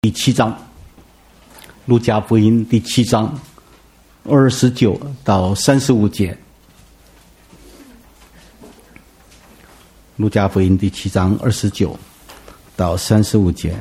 第7章，路加福音第7章29到35节。路加福音第7章29到35节，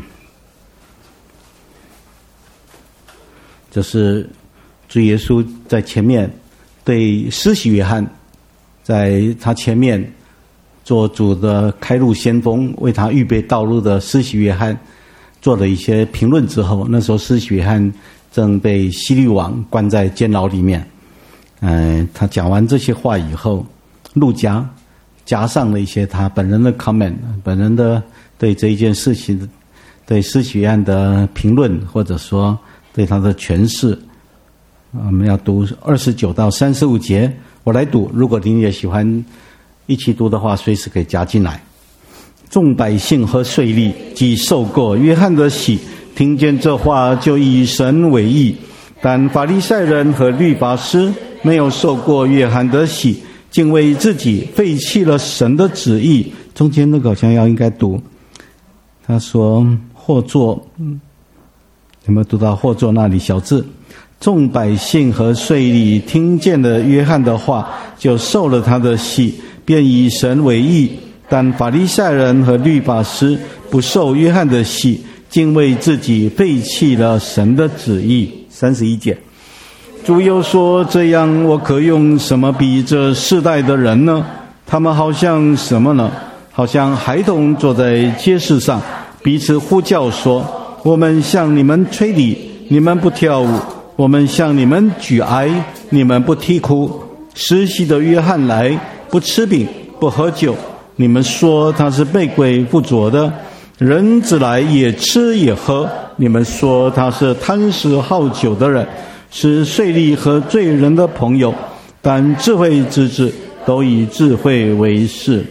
这是主耶稣在前面对施洗约翰，在他前面做主的开路先锋，为他预备道路的施洗约翰做了一些评论之后，那时候施洗约翰正被希律王关在监牢里面。他讲完这些话以后，路加加上了一些他本人的 comment， 本人的对这一件事情，对施洗约翰的评论，或者说对他的诠释。我们要读29到35节，我来读，如果你也喜欢一起读的话，随时可以加进来。众百姓和税吏既受过约翰的洗，听见这话就以神为义，但法利赛人和律法师没有受过约翰的洗，竟为自己废弃了神的旨意。中间那个好像应该读，他说或作，有没有读到或作那里小字？众百姓和税吏听见了约翰的话，就受了他的洗，便以神为义，但法利赛人和律法师不受约翰的洗，竟为自己废弃了神的旨意。31节，主又说，这样我可用什么比这世代的人呢？他们好像什么呢？好像孩童坐在街市上，彼此呼叫说，我们向你们吹笛，你们不跳舞，我们向你们举哀，你们不啼哭。施洗的约翰来，不吃饼不喝酒，你们说他是被鬼附着的。人子来也吃也喝，你们说他是贪食好酒的人，是税吏和罪人的朋友。但智慧之子都以智慧为事。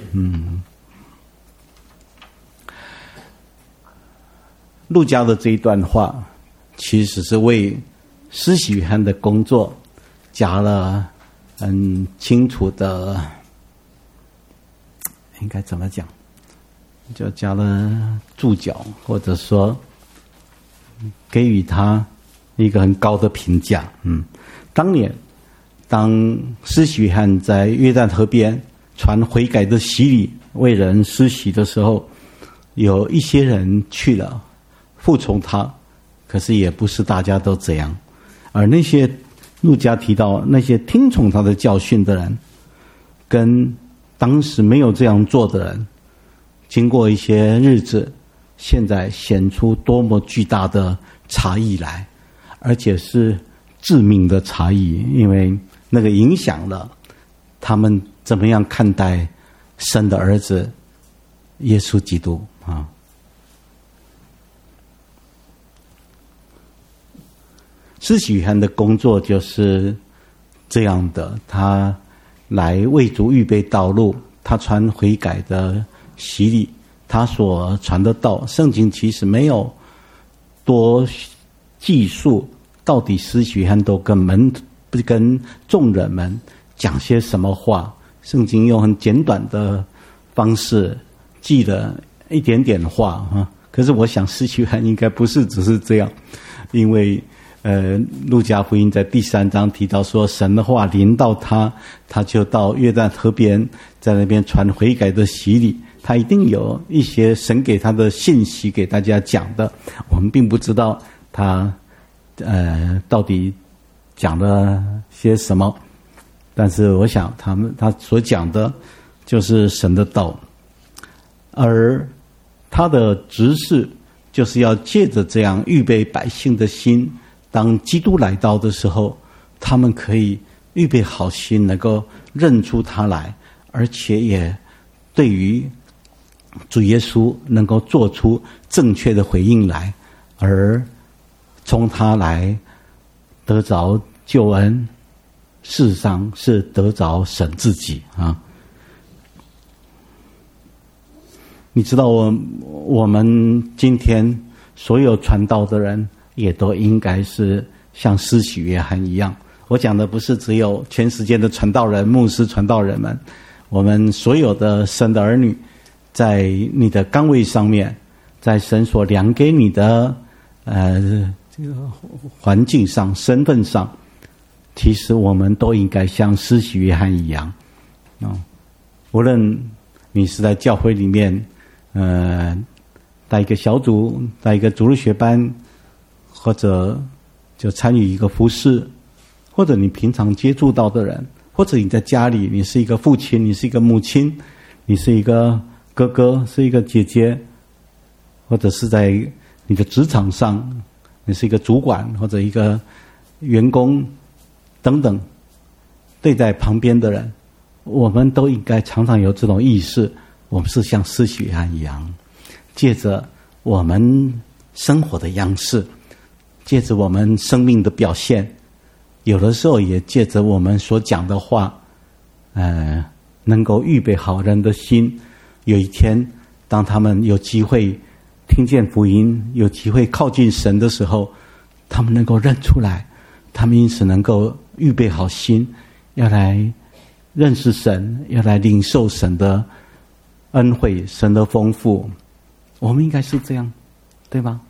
路加的这一段话其实是为施洗约翰的工作加了很清楚的，应该怎么讲，就加了注脚，或者说给予他一个很高的评价。当年当施洗约翰在约旦河边传悔改的洗礼，为人施洗的时候，有一些人去了服从他，可是也不是大家都这样。而那些路加提到那些听从他的教训的人，跟当时没有这样做的人，经过一些日子，现在显出多么巨大的差异来，而且是致命的差异，因为那个影响了他们怎么样看待神的儿子耶稣基督啊。施洗约翰的工作就是这样的，他来为主预备道路，他传悔改的洗礼，他所传的道，圣经其实没有多记述到底施洗约翰都跟众人们讲些什么话，圣经用很简短的方式记了一点点话啊。可是我想施洗约翰应该不是只是这样，因为路加福音在第3章提到说，神的话临到他，他就到约旦河边，在那边传悔改的洗礼，他一定有一些神给他的信息给大家讲的，我们并不知道他到底讲了些什么，但是我想他所讲的就是神的道，而他的职事就是要借着这样预备百姓的心，当基督来到的时候，他们可以预备好心，能够认出他来，而且也对于主耶稣能够做出正确的回应来，而从他来得着救恩，事实上是得着神自己啊。你知道我们今天所有传道的人也都应该是像施洗约翰一样。我讲的不是只有全世界的传道人、牧师、传道人们，我们所有的神的儿女，在你的岗位上面， 在神所量给你的这个环境上、身份上，其实我们都应该像施洗约翰一样无论你是在教会里面带一个小组，带一个主日学班，或者就参与一个服事，或者你平常接触到的人，或者你在家里，你是一个父亲，你是一个母亲，你是一个哥哥，是一个姐姐，或者是在你的职场上，你是一个主管或者一个员工等等，对待旁边的人，我们都应该常常有这种意识，我们是像施洗约翰一样，借着我们生活的样式，借着我们生命的表现，有的时候也借着我们所讲的话能够预备好人的心，有一天当他们有机会听见福音，有机会靠近神的时候，他们能够认出来，他们因此能够预备好心，要来认识神，要来领受神的恩惠，神的丰富。我们应该是这样，对吧？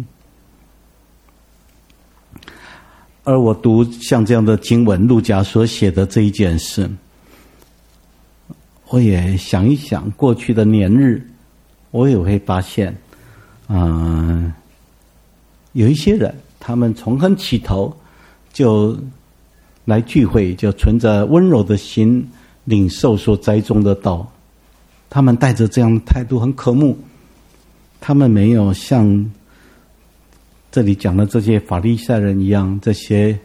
而我读像这样的经文，路加所写的这一件事，我也想一想过去的年日，我也会发现有一些人，他们从很起头就来聚会，就存着温柔的心领受所栽种的道，他们带着这样的态度很渴慕，他们没有像这里讲的这些法利赛人一样，这些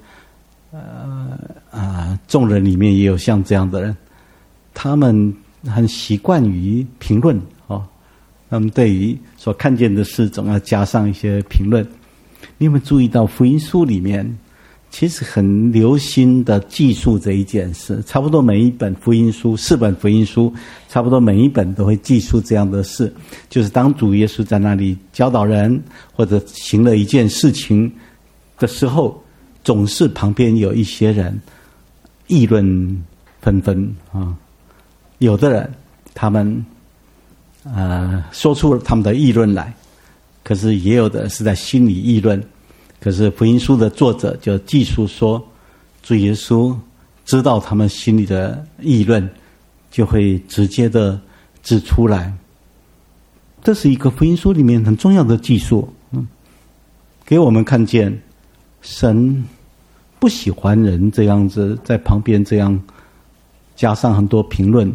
众人里面也有像这样的人，他们很习惯于评论他们对于所看见的事总要加上一些评论。你有没有注意到福音书里面其实很留心的记述这一件事，差不多每一本福音书，4本福音书，差不多每一本都会记述这样的事，就是当主耶稣在那里教导人或者行了一件事情的时候，总是旁边有一些人议论纷纷有的人他们说出他们的议论来，可是也有的是在心里议论。可是福音书的作者就记述说，主耶稣知道他们心里的议论，就会直接的指出来。这是一个福音书里面很重要的记述，给我们看见神不喜欢人这样子在旁边这样加上很多评论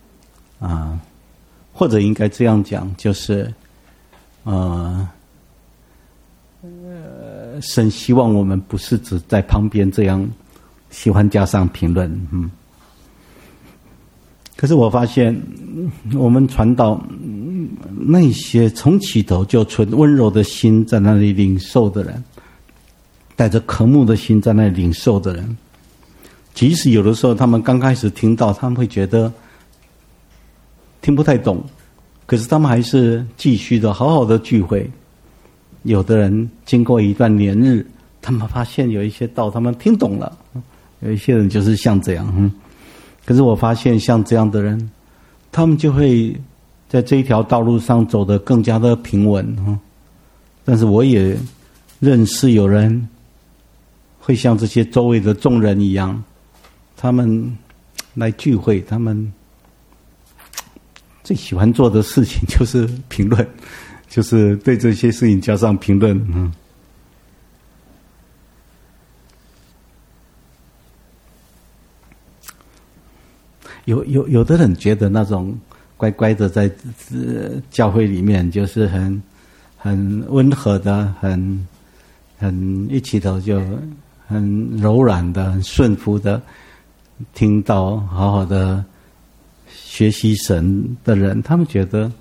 或者应该这样讲，就是神希望我们不是只在旁边这样喜欢加上评论可是我发现我们传道那些从起头就存温柔的心在那里领受的人，带着渴慕的心在那里领受的人，即使有的时候他们刚开始听到，他们会觉得听不太懂，可是他们还是继续的好好的聚会。有的人经过一段年日，他们发现有一些道他们听懂了，有一些人就是像这样可是我发现像这样的人，他们就会在这一条道路上走得更加的平稳但是我也认识有人会像这些周围的众人一样，他们来聚会，他们最喜欢做的事情就是评论，就是对这些事情加上评论有的人觉得那种乖乖的在教会里面就是很温和的，很一起头就很柔软的，很顺服的听到好好的学习神的人，他们觉得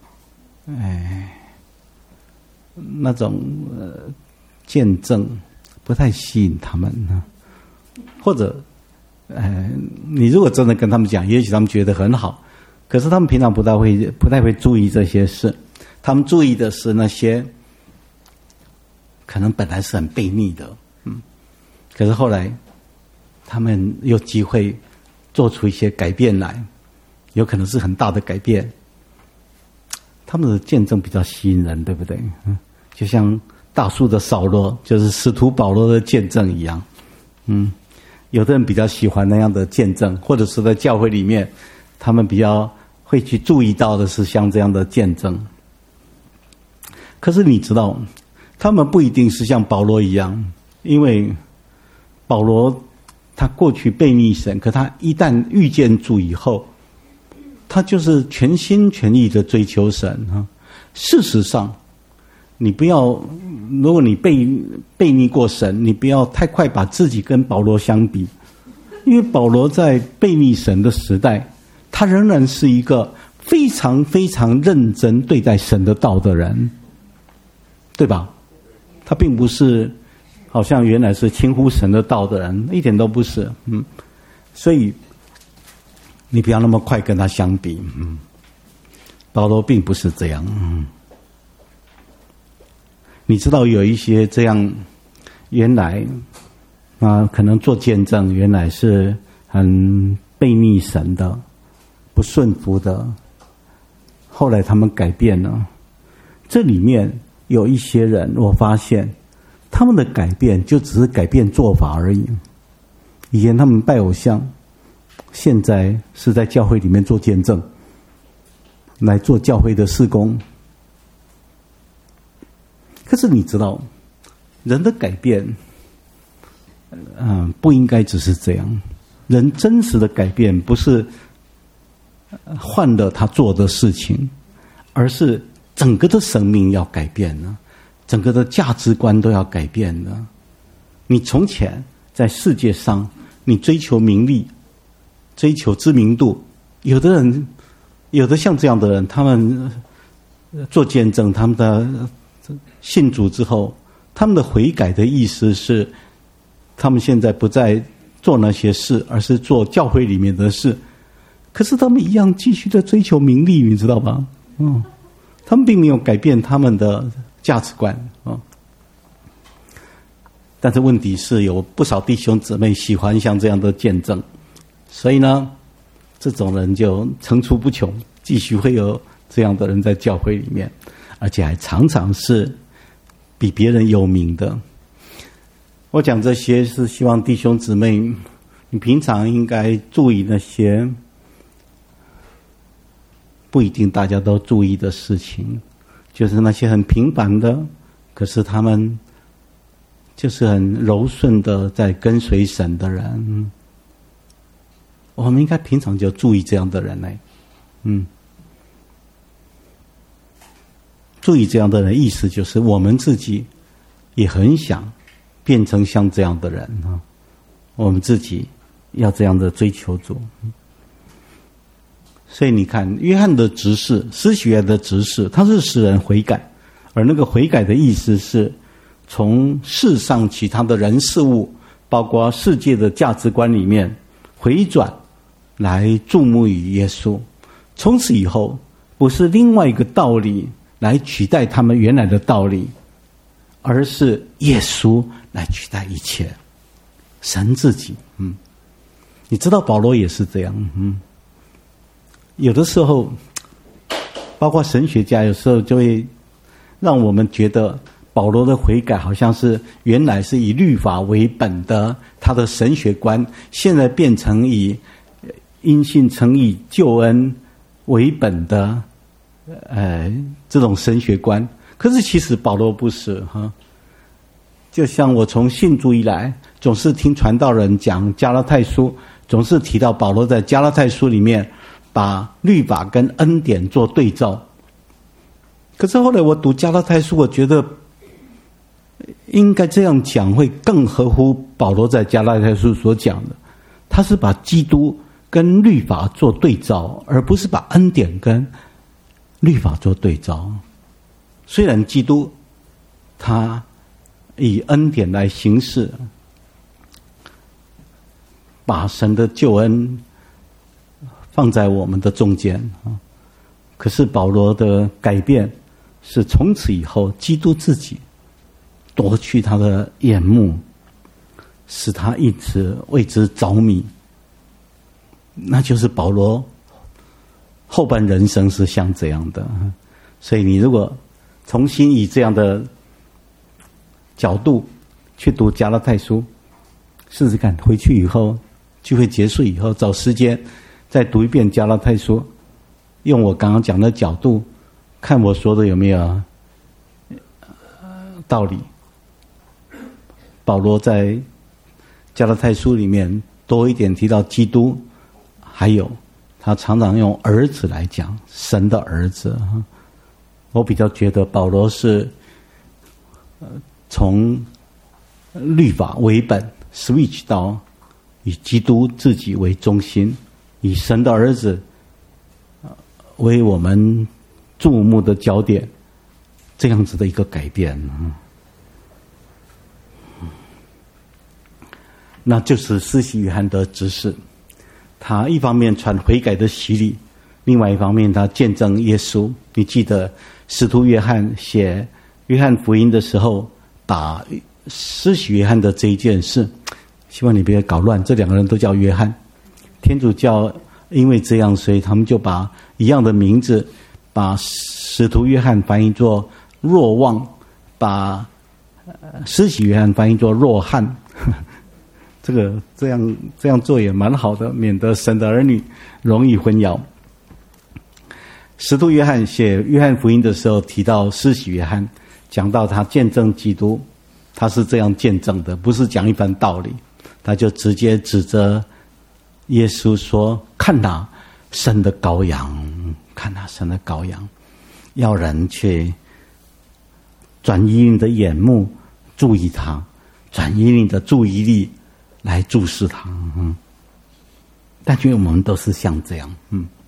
那种见证不太吸引他们或者你如果真的跟他们讲，也许他们觉得很好，可是他们平常不太会注意这些事，他们注意的是那些可能本来是很悖逆的可是后来他们有机会做出一些改变来，有可能是很大的改变， 他们的见证比较吸引人，对不对？就像大树的扫罗，就是使徒保罗的见证一样。有的人比较喜欢那样的见证，或者是在教会里面，他们比较会去注意到的是像这样的见证。可是你知道，他们不一定是像保罗一样，因为保罗他过去悖逆神，可他一旦遇见主以后，他就是全心全意的追求神啊。事实上，你不要，如果你悖逆过神，你不要太快把自己跟保罗相比，因为保罗在悖逆神的时代，他仍然是一个非常非常认真对待神的道的人，对吧？他并不是好像原来是轻忽神的道的人，一点都不是。所以你不要那么快跟他相比。保罗并不是这样。你知道有一些这样，原来可能做见证，原来是很悖逆神的、不顺服的，后来他们改变了。这里面有一些人，我发现他们的改变就只是改变做法而已。以前他们拜偶像，现在是在教会里面做见证，来做教会的事工。可是你知道，人的改变，不应该只是这样。人真实的改变不是换了他做的事情，而是整个的生命要改变了，整个的价值观都要改变了。你从前在世界上，你追求名利，追求知名度，有的像这样的人，他们做见证，他们的信主之后，他们的悔改的意思是，他们现在不再做那些事，而是做教会里面的事。可是他们一样继续的追求名利，你知道吧？他们并没有改变他们的价值观。但是问题是，有不少弟兄姊妹喜欢像这样的见证，所以呢，这种人就层出不穷，继续会有这样的人在教会里面，而且还常常是比别人有名的。我讲这些是希望弟兄姊妹，你平常应该注意那些不一定大家都注意的事情，就是那些很平凡的，可是他们就是很柔顺的在跟随神的人。我们应该平常就注意这样的人来。注意这样的人，意思就是我们自己也很想变成像这样的人啊，我们自己要这样的追求主。所以你看，约翰的执事，施洗约翰的执事，他是使人悔改，而那个悔改的意思是从世上其他的人事物，包括世界的价值观里面回转来注目于耶稣。从此以后，不是另外一个道理来取代他们原来的道理，而是耶稣来取代一切，神自己。你知道保罗也是这样。有的时候，包括神学家有时候就会让我们觉得保罗的悔改好像是原来是以律法为本的他的神学观，现在变成以因信称义救恩为本的这种神学观。可是其实保罗不是哈。就像我从信主以来，总是听传道人讲加拉太书，总是提到保罗在加拉太书里面把律法跟恩典做对照。可是后来我读加拉太书，我觉得应该这样讲会更合乎保罗在加拉太书所讲的，他是把基督跟律法做对照，而不是把恩典跟律法做对照。虽然基督他以恩典来行事，把神的救恩放在我们的中间，可是保罗的改变是从此以后基督自己夺去他的眼目，使他一直为之着迷。那就是保罗后半人生是像这样的。 所以你如果重新以这样的角度去读加拉太书，试试看，回去以后聚会结束以后找时间再读一遍加拉太书，用我刚刚讲的角度看我说的有没有道理。保罗在加拉太书里面多一点提到基督，还有他常常用儿子来讲，神的儿子。我比较觉得保罗是从律法为本 switch 到以基督自己为中心，以神的儿子为我们注目的焦点，这样子的一个改变。那就是施洗约翰的执事，他一方面传悔改的洗礼，另外一方面他见证耶稣。你记得使徒约翰写约翰福音的时候，把施洗约翰的这一件事，希望你别搞乱，这两个人都叫约翰。天主教因为这样，所以他们就把一样的名字，把使徒约翰翻译作若望，把施洗约翰翻译作若翰。这样做也蛮好的，免得神的儿女容易混淆。使徒约翰写约翰福音的时候提到施洗约翰，讲到他见证基督，他是这样见证的，不是讲一番道理，他就直接指着耶稣说：看哪，神的羔羊，看哪，神的羔羊，要人去转移你的眼目注意他，转移你的注意力来注视他。但愿我们都是像这样。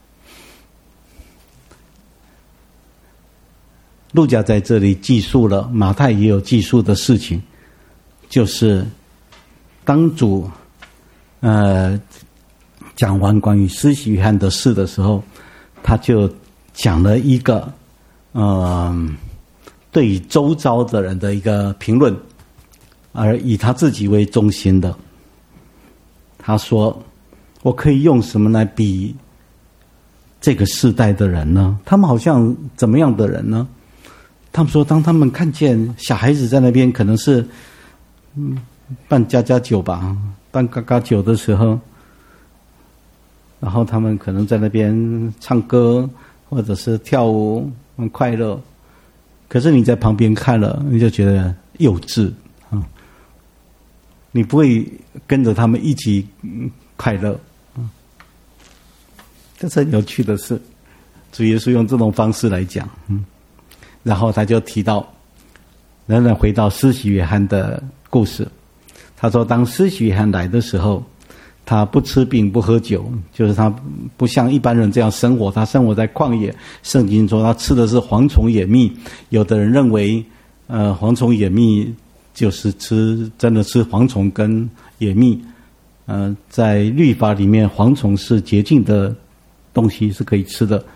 路加在这里记述了，马太也有记述的事情，就是当主讲完关于施洗约翰的事的时候，他就讲了一个对于周遭的人的一个评论，而以他自己为中心的。他说：我可以用什么来比这个世代的人呢？他们好像怎么样的人呢？他们说，当他们看见小孩子在那边可能是办家家酒吧，办嘎嘎酒的时候，然后他们可能在那边唱歌或者是跳舞，很快乐。可是你在旁边看了，你就觉得幼稚啊，你不会跟着他们一起快乐。这是很有趣的事，主耶稣用这种方式来讲。然后他就提到，仍然回到施洗约翰的故事。他说，当施洗约翰来的时候，他不吃饼不喝酒，就是他不像一般人这样生活，他生活在旷野。圣经说他吃的是蝗虫野蜜。有的人认为蝗虫野蜜就是真的吃蝗虫跟野蜜。在律法里面，蝗虫是洁净的东西，是可以吃的。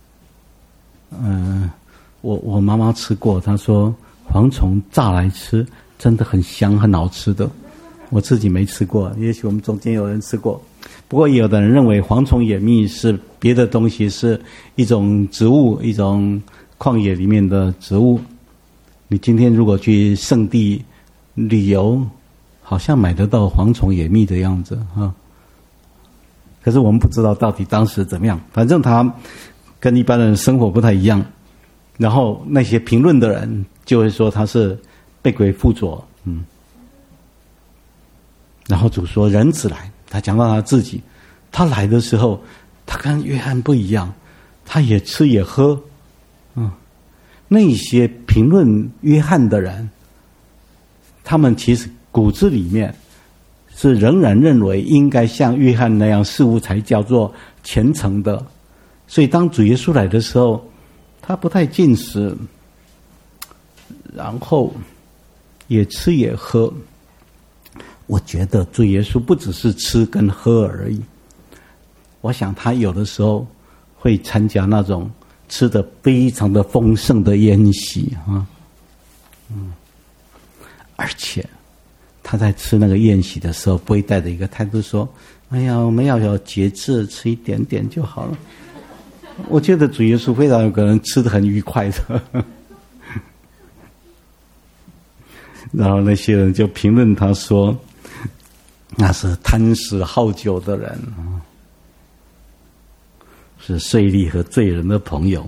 我妈妈吃过，她说蝗虫炸来吃真的很香，很好吃的。我自己没吃过，也许我们中间有人吃过。不过有的人认为蝗虫野蜜是别的东西，是一种植物，一种旷野里面的植物。你今天如果去圣地旅游，好像买得到蝗虫野蜜的样子啊。可是我们不知道到底当时怎么样，反正他跟一般人生活不太一样。然后那些评论的人就会说他是被鬼附着。然后主说人子来，他讲到他自己，他来的时候他跟约翰不一样，他也吃也喝。那些评论约翰的人，他们其实骨子里面是仍然认为应该像约翰那样事物才叫做虔诚的。所以当主耶稣来的时候，他不太进食，然后也吃也喝。我觉得主耶稣不只是吃跟喝而已，我想他有的时候会参加那种吃得非常的丰盛的宴席啊。而且他在吃那个宴席的时候，不会带着一个态度说：哎呀，我们要有节制，吃一点点就好了。 我觉得主耶稣非常有可能吃得很愉快的。然后那些人就评论他说，那是贪食好酒的人，是税吏和罪人的朋友。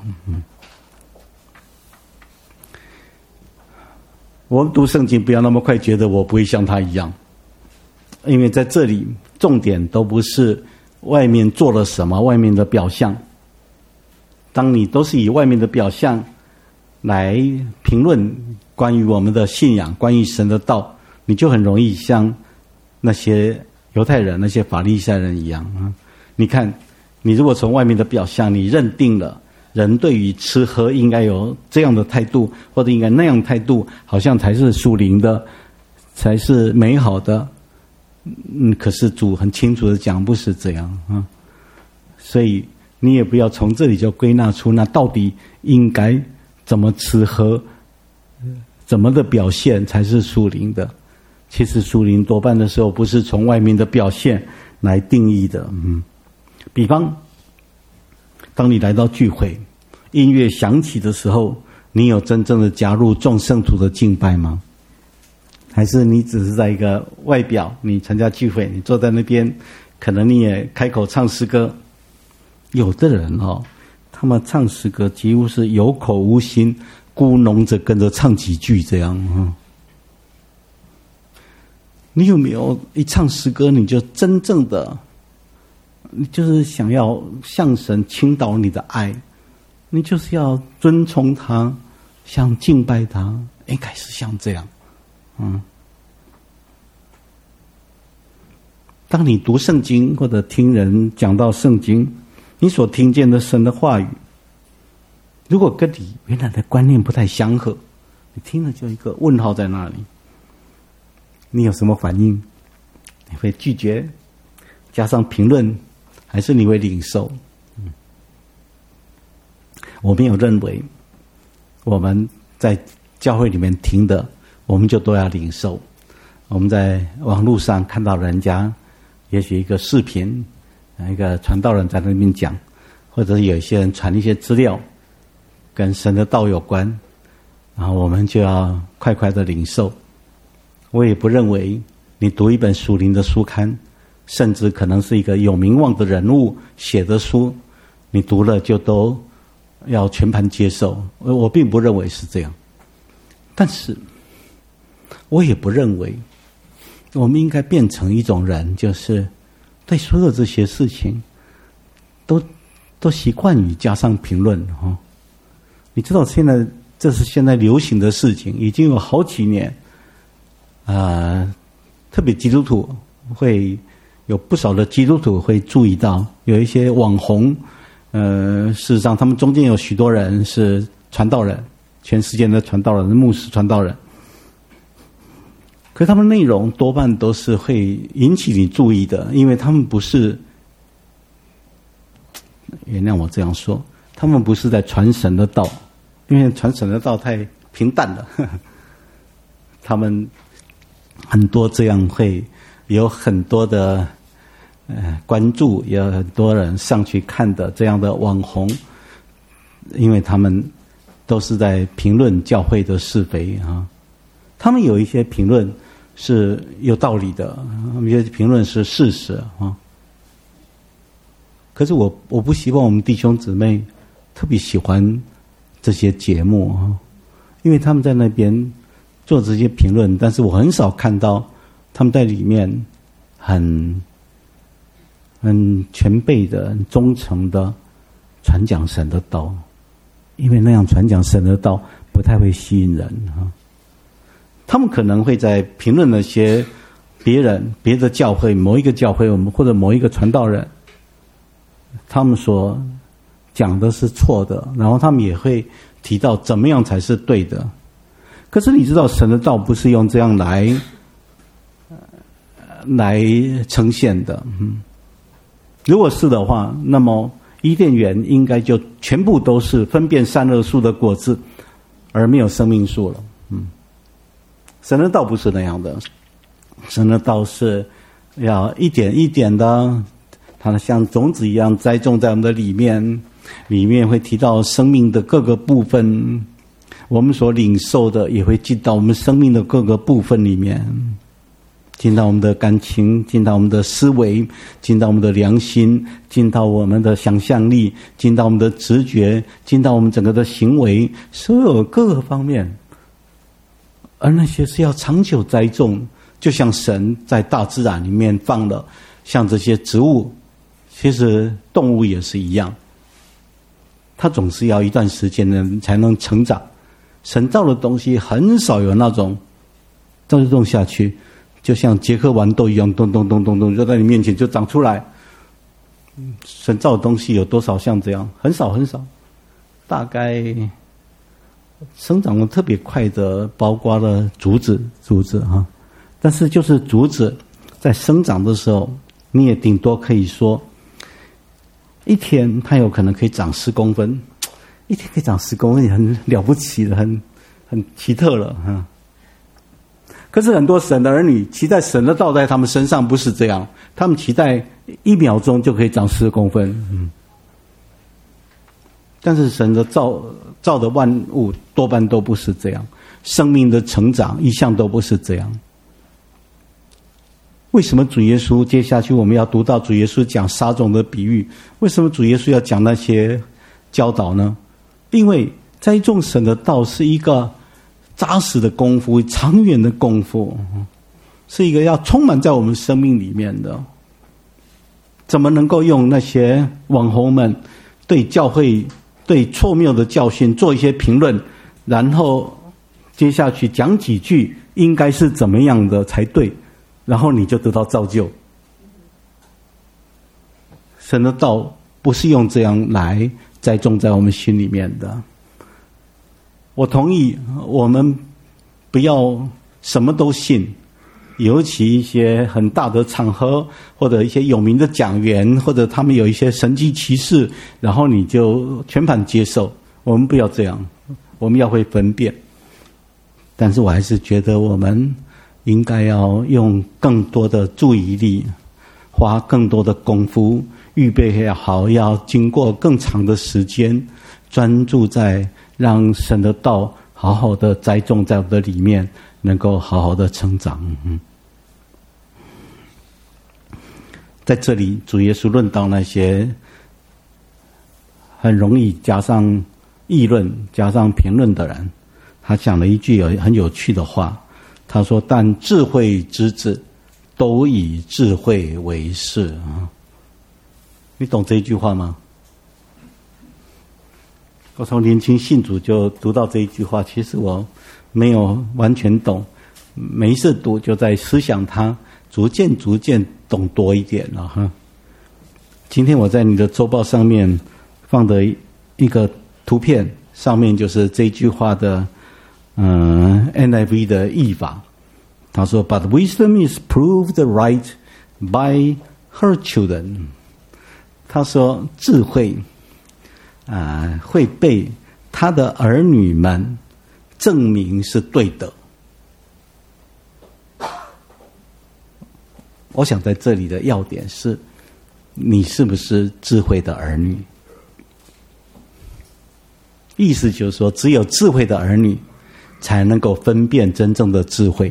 我们读圣经不要那么快觉得我不会像他一样，因为在这里重点都不是外面做了什么，外面的表象。当你都是以外面的表象来评论关于我们的信仰，关于神的道，你就很容易像那些犹太人、那些法利赛人一样啊！你看，你如果从外面的表象，你认定了人对于吃喝应该有这样的态度，或者应该那样的态度，好像才是属灵的，才是美好的。可是主很清楚的讲，不是这样啊！所以你也不要从这里就归纳出那到底应该怎么吃喝，怎么的表现才是属灵的。其实属灵多半的时候不是从外面的表现来定义的。比方当你来到聚会，音乐响起的时候，你有真正的加入众圣徒的敬拜吗？还是你只是在一个外表，你参加聚会，你坐在那边，可能你也开口唱诗歌。有的人他们唱诗歌几乎是有口无心，咕哝着跟着唱几句这样。你有没有一唱诗歌你就真正的，你就是想要向神倾倒你的爱，你就是要尊崇他，想敬拜他，应该是像这样。当你读圣经或者听人讲到圣经，你所听见的神的话语，如果跟你原来的观念不太相合，你听了就一个问号在那里，你有什么反应？你会拒绝，加上评论，还是你会领受？我没有认为我们在教会里面听的，我们就都要领受。我们在网络上看到人家，也许一个视频，一个传道人在那边讲，或者有一些人传一些资料，跟神的道有关，然后我们就要快快的领受。我也不认为你读一本属灵的书刊，甚至可能是一个有名望的人物写的书，你读了就都要全盘接受。我并不认为是这样，但是我也不认为我们应该变成一种人，就是对所有这些事情都习惯于加上评论。你知道这是现在流行的事情，已经有好几年。特别基督徒会有不少的基督徒会注意到，有一些网红，事实上他们中间有许多人是传道人，全世界的传道人，牧师传道人。可是他们内容多半都是会引起你注意的，因为他们不是，原谅我这样说，他们不是在传神的道，因为传神的道太平淡了。他们很多这样会有很多的关注，也有很多人上去看的这样的网红，因为他们都是在评论教会的是非啊。他们有一些评论是有道理的，有些评论是事实啊。可是我不希望我们弟兄姊妹特别喜欢这些节目啊，因为他们在那边做这些评论，但是我很少看到他们在里面很全备的、很忠诚的传讲神的道，因为那样传讲神的道不太会吸引人啊。他们可能会在评论那些别的教会、某一个教会，或者某一个传道人，他们所讲的是错的，然后他们也会提到怎么样才是对的。可是你知道神的道不是用这样来呈现的。如果是的话，那么伊甸园应该就全部都是分辨善恶树的果子，而没有生命树了。神的道不是那样的，神的道是要一点一点的，它像种子一样栽种在我们的里面， 里面会提到生命的各个部分，我们所领受的也会进到我们生命的各个部分里面，进到我们的感情，进到我们的思维，进到我们的良心，进到我们的想象力，进到我们的直觉，进到我们整个的行为，所有各个方面。而那些是要长久栽种，就像神在大自然里面放了像这些植物，其实动物也是一样，它总是要一段时间呢才能成长。神造的东西很少有那种种下去就像捷克豌豆一样咚咚咚咚咚就在你面前就长出来。神造的东西有多少像这样？很少很少。大概生长得特别快的包括了竹子啊，但是就是竹子在生长的时候，你也顶多可以说一天它有可能可以长10公分，一天可以长10公分也很了不起了，很奇特了哈。可是很多神的儿女期待神的道在他们身上不是这样，他们期待1秒钟就可以长10公分。但是神的造的万物多半都不是这样，生命的成长一向都不是这样。为什么主耶稣接下去我们要读到主耶稣讲撒种的比喻？为什么主耶稣要讲那些教导呢？因为栽种神的道是一个扎实的功夫，长远的功夫，是一个要充满在我们生命里面的。怎么能够用那些网红们对教会对错谬的教训做一些评论，然后接下去讲几句应该是怎么样的才对，然后你就得到造就？神的道不是用这样来栽种在我们心里面的。我同意我们不要什么都信，尤其一些很大的场合，或者一些有名的讲员，或者他们有一些神迹奇事，然后你就全盘接受。我们不要这样，我们要会分辨。但是我还是觉得我们应该要用更多的注意力，花更多的功夫，预备好，要经过更长的时间，专注在让神的道好好的栽种在我们的里面，能够好好的成长。在这里主耶稣论到那些很容易加上议论加上评论的人，他讲了一句很有趣的话，他说：但智慧之子都以智慧为事。你懂这一句话吗？我从年轻信主就读到这一句话，其实我没有完全懂，每一次读就在思想它，逐渐懂多一点了哈。今天我在你的周报上面放的一个图片，上面就是这句话的NIV 的译法。他说 But wisdom is proved right by her children。 他说智慧会被他的儿女们证明是对的。我想在这里的要点是，你是不是智慧的儿女？意思就是说，只有智慧的儿女才能够分辨真正的智慧。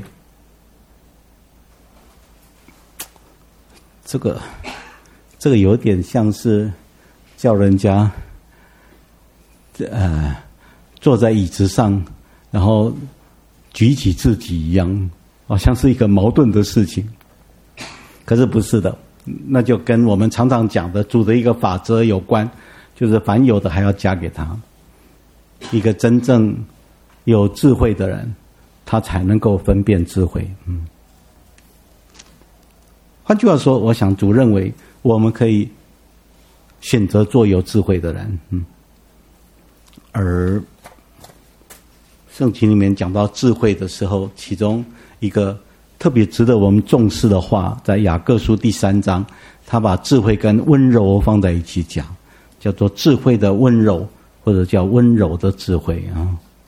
这个有点像是叫人家坐在椅子上，然后举起自己一样，好像是一个矛盾的事情。可是不是的，那就跟我们常常讲的主的一个法则有关，就是凡有的还要加给他。一个真正有智慧的人，他才能够分辨智慧。换句话说，我想主认为我们可以选择做有智慧的人。而圣经里面讲到智慧的时候，其中一个特别值得我们重视的话，在雅各书第3章，他把智慧跟温柔放在一起讲，叫做智慧的温柔，或者叫温柔的智慧啊。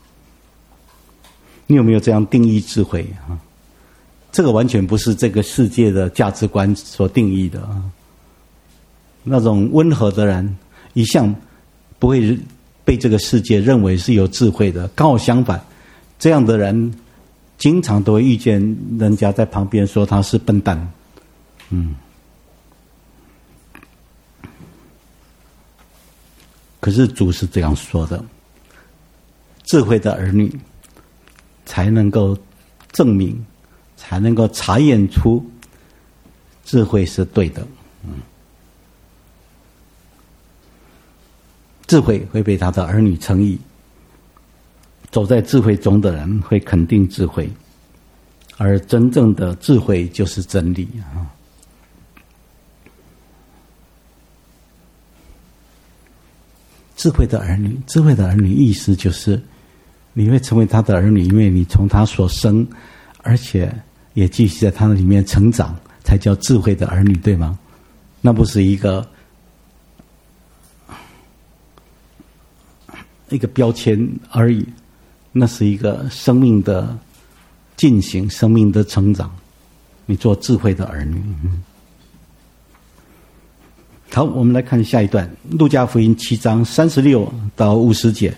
你有没有这样定义智慧啊？这个完全不是这个世界的价值观所定义的啊。那种温和的人，一向不会被这个世界认为是有智慧的。刚好相反，这样的人经常都会遇见人家在旁边说他是笨蛋。可是主是这样说的，智慧的儿女才能够证明，才能够查验出智慧是对的。智慧会被他的儿女称义，走在智慧中的人会肯定智慧，而真正的智慧就是真理啊。智慧的儿女意思就是你会成为他的儿女，因为你从他所生，而且也继续在他里面成长，才叫智慧的儿女，对吗？那不是一个标签而已，那是一个生命的进行，生命的成长。你做智慧的儿女。好，我们来看下一段，路加福音7章36到50节。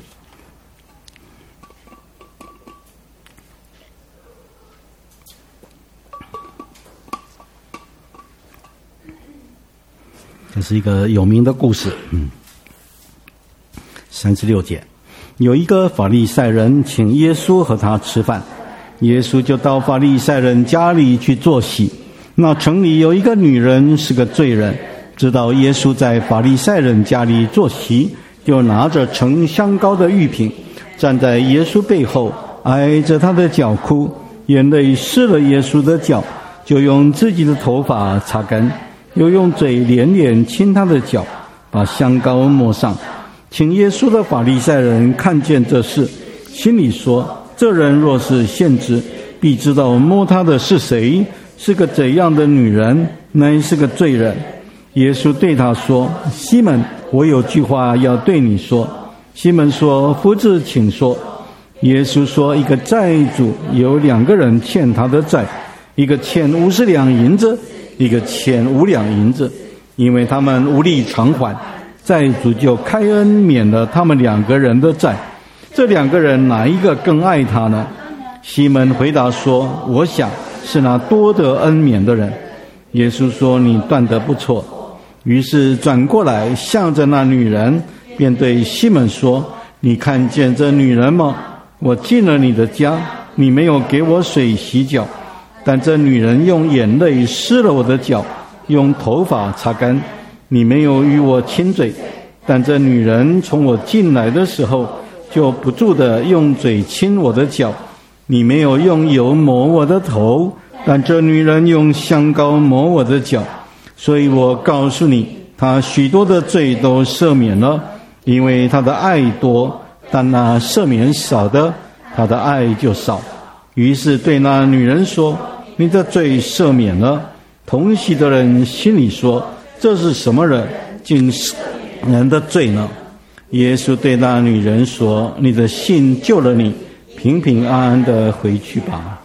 这是一个有名的故事。36节，有一个法利赛人请耶稣和他吃饭，耶稣就到法利赛人家里去坐席。那城里有一个女人是个罪人，知道耶稣在法利赛人家里坐席，就拿着盛香膏的玉瓶，站在耶稣背后，挨着他的脚哭，眼泪湿了耶稣的脚，就用自己的头发擦干，又用嘴连连亲他的脚，把香膏抹上。请耶稣的法利赛人看见这事，心里说：这人若是先知，必知道摸他的是谁，是个怎样的女人，乃是个罪人。耶稣对他说：西门，我有句话要对你说。西门说：夫子，请说。耶稣说：一个债主有2个人欠他的债，一个欠50两银子，一个欠5两银子，因为他们无力偿还，债主就开恩免了他们2个人的债。这2个人哪一个更爱他呢？西门回答说：我想是那多得恩免的人。耶稣说：你断得不错。于是转过来向着那女人，便对西门说：你看见这女人吗？我进了你的家，你没有给我水洗脚，但这女人用眼泪湿了我的脚，用头发擦干。你没有与我亲嘴，但这女人从我进来的时候，就不住地用嘴亲我的脚。你没有用油抹我的头，但这女人用香膏抹我的脚。所以我告诉你，她许多的罪都赦免了，因为她的爱多；但那赦免少的，她的爱就少。于是对那女人说：你的罪赦免了。同席的人心里说：这是什么人，竟赦人的罪呢？耶稣对那女人说：你的信救了你，平平安安的回去吧。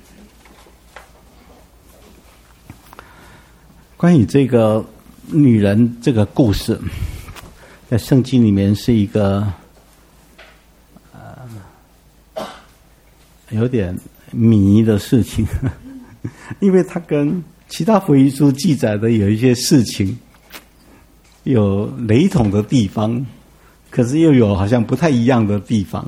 关于这个女人这个故事，在圣经里面是一个有点迷的事情，因为它跟其他福音书记载的有一些事情有雷同的地方，可是又有好像不太一样的地方。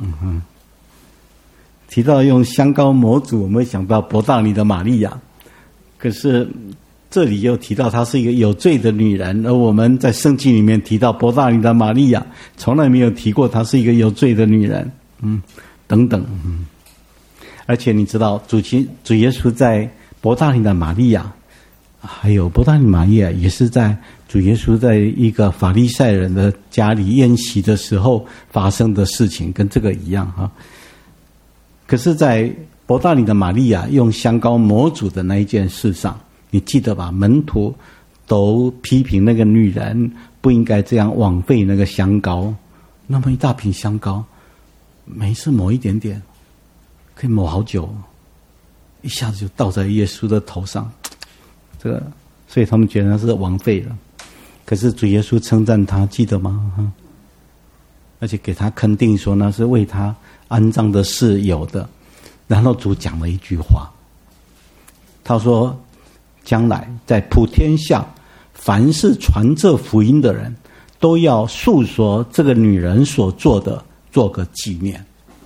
提到用香膏抹主，我们会想到伯大尼的玛利亚，可是这里又提到她是一个有罪的女人，而我们在圣经里面提到伯大尼的玛利亚，从来没有提过她是一个有罪的女人，等等。而且你知道，主耶稣在伯大尼的玛利亚，还有伯大尼玛利亚也是在主耶稣在一个法利赛人的家里宴席的时候发生的事情，跟这个一样哈。可是在伯大尼的玛利亚用香膏抹主的那一件事上，你记得吧？门徒都批评那个女人不应该这样枉费那个香膏，那么一大瓶香膏，每一次抹一点点，可以抹好久，一下子就倒在耶稣的头上，所以他们觉得是枉费了。可是主耶稣称赞他，记得吗？ 而且给他肯定说那是为他安葬的事有的。然后主讲了一句话，他说将来在普天下凡是传这福音的人都要述说这个女人所做的，做个纪念。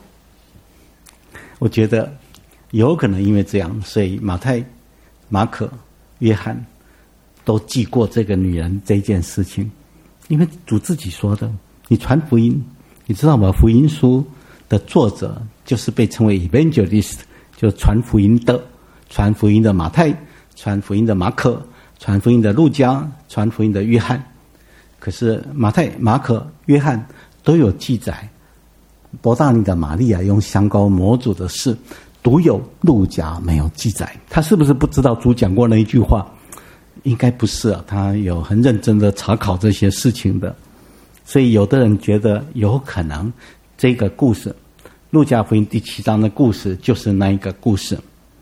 我觉得有可能因为这样，所以马太、马可、约翰都记过这个女人这件事情。因为主自己说的，你传福音，你知道吗？福音书的作者就是被称为 evangelist， 就传福音的，传福音的马太，传福音的马可，传福音的路加，传福音的约翰。可是马太、马可、约翰都有记载伯大尼的玛利亚用香膏抹主的事，独有路加没有记载。他是不是不知道主讲过那一句话？应该不是啊，他有很认真的查考这些事情的。所以有的人觉得有可能这个故事，路加福音第7章的故事就是那一个故事。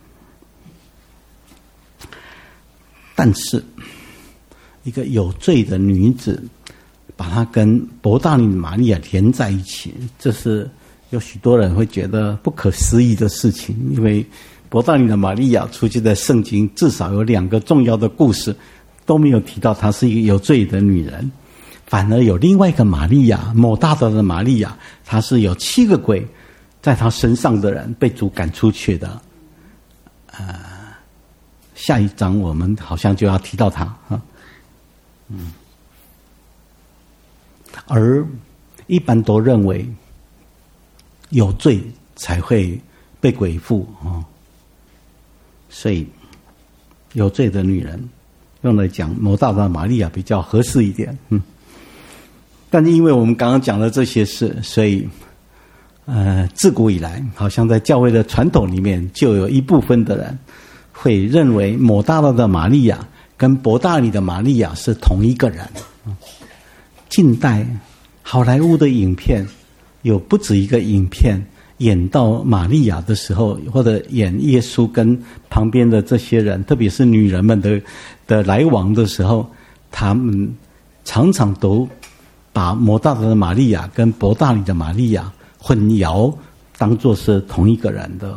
但是一个有罪的女子把她跟伯大尼的玛利亚连在一起，这是有许多人会觉得不可思议的事情。因为伯大尼的玛利亚出现在圣经至少有2个重要的故事都没有提到她是一个有罪的女人，反而有另外一个玛利亚，抹大拉的玛利亚，她是有7个鬼在她身上的人被主赶出去的。下一章我们好像就要提到她啊。而一般都认为有罪才会被鬼附啊，所以有罪的女人用来讲抹大拉玛利亚比较合适一点。但是因为我们刚刚讲了这些事，所以自古以来好像在教会的传统里面就有一部分的人会认为抹大拉的玛利亚跟伯大尼的玛利亚是同一个人。近代好莱坞的影片有不止一个影片演到玛利亚的时候，或者演耶稣跟旁边的这些人，特别是女人们的来往的时候，他们常常都把抹大拉的玛利亚跟伯大尼的玛利亚混淆，当作是同一个人的。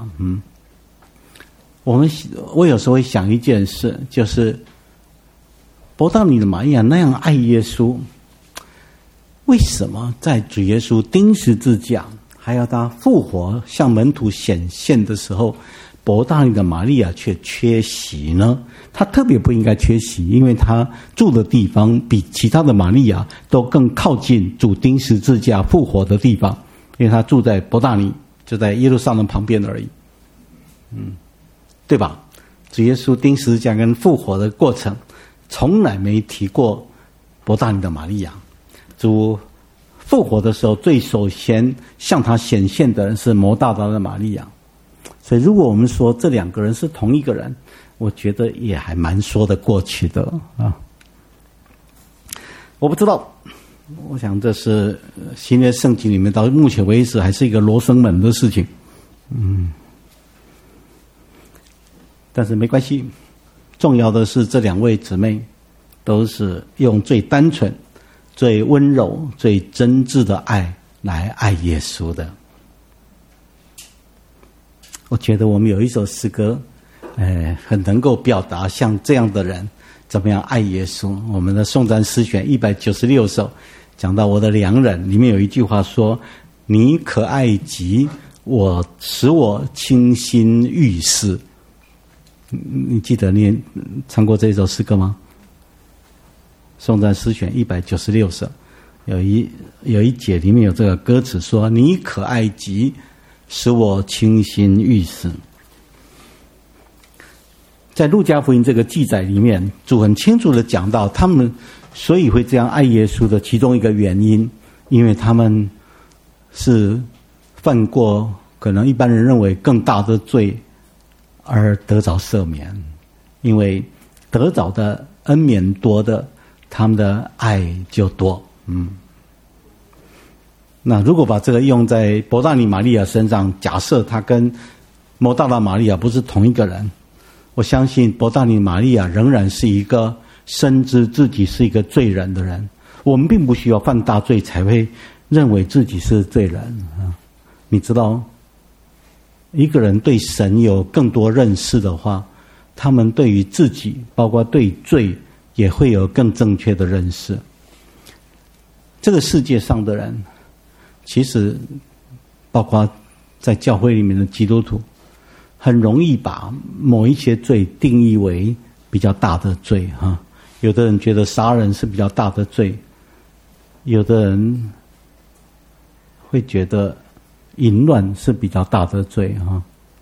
我有时候会想一件事，就是伯大尼的玛利亚那样爱耶稣，为什么在主耶稣钉十字架还要他复活向门徒显现的时候，伯大尼的玛利亚却缺席呢？他特别不应该缺席，因为他住的地方比其他的玛利亚都更靠近主钉十字架复活的地方，因为他住在伯大尼，就在耶路撒冷旁边而已。对吧？主耶稣钉十字架跟复活的过程从来没提过伯大尼的玛利亚。主复活的时候最首先向他显现的人是抹大拉的玛利亚。所以如果我们说这2个人是同一个人，我觉得也还蛮说得过去的啊。我不知道，我想这是新约圣经里面到目前为止还是一个罗生门的事情。但是没关系，重要的是这2位姊妹都是用最单纯、最温柔、最真挚的爱来爱耶稣的。我觉得我们有一首诗歌很能够表达像这样的人怎么样爱耶稣。我们的颂赞诗选196首讲到我的良人，里面有一句话说，你可爱极，使我倾心欲死。你记得你唱过这首诗歌吗？颂赞诗选196首有一节里面有这个歌词说，你可爱极，使我倾心欲死。在路加福音这个记载里面，主很清楚的讲到他们所以会这样爱耶稣的其中一个原因，因为他们是犯过可能一般人认为更大的罪而得着赦免。因为得着的恩免多的，他们的爱就多。那如果把这个用在伯大尼玛利亚身上，假设他跟抹大拉玛利亚不是同一个人，我相信伯大尼玛利亚仍然是一个深知自己是一个罪人的人。我们并不需要犯大罪才会认为自己是罪人啊。你知道，一个人对神有更多认识的话，他们对于自己，包括对罪，也会有更正确的认识。这个世界上的人，其实包括在教会里面的基督徒，很容易把某一些罪定义为比较大的罪哈。有的人觉得杀人是比较大的罪，有的人会觉得淫乱是比较大的罪哈。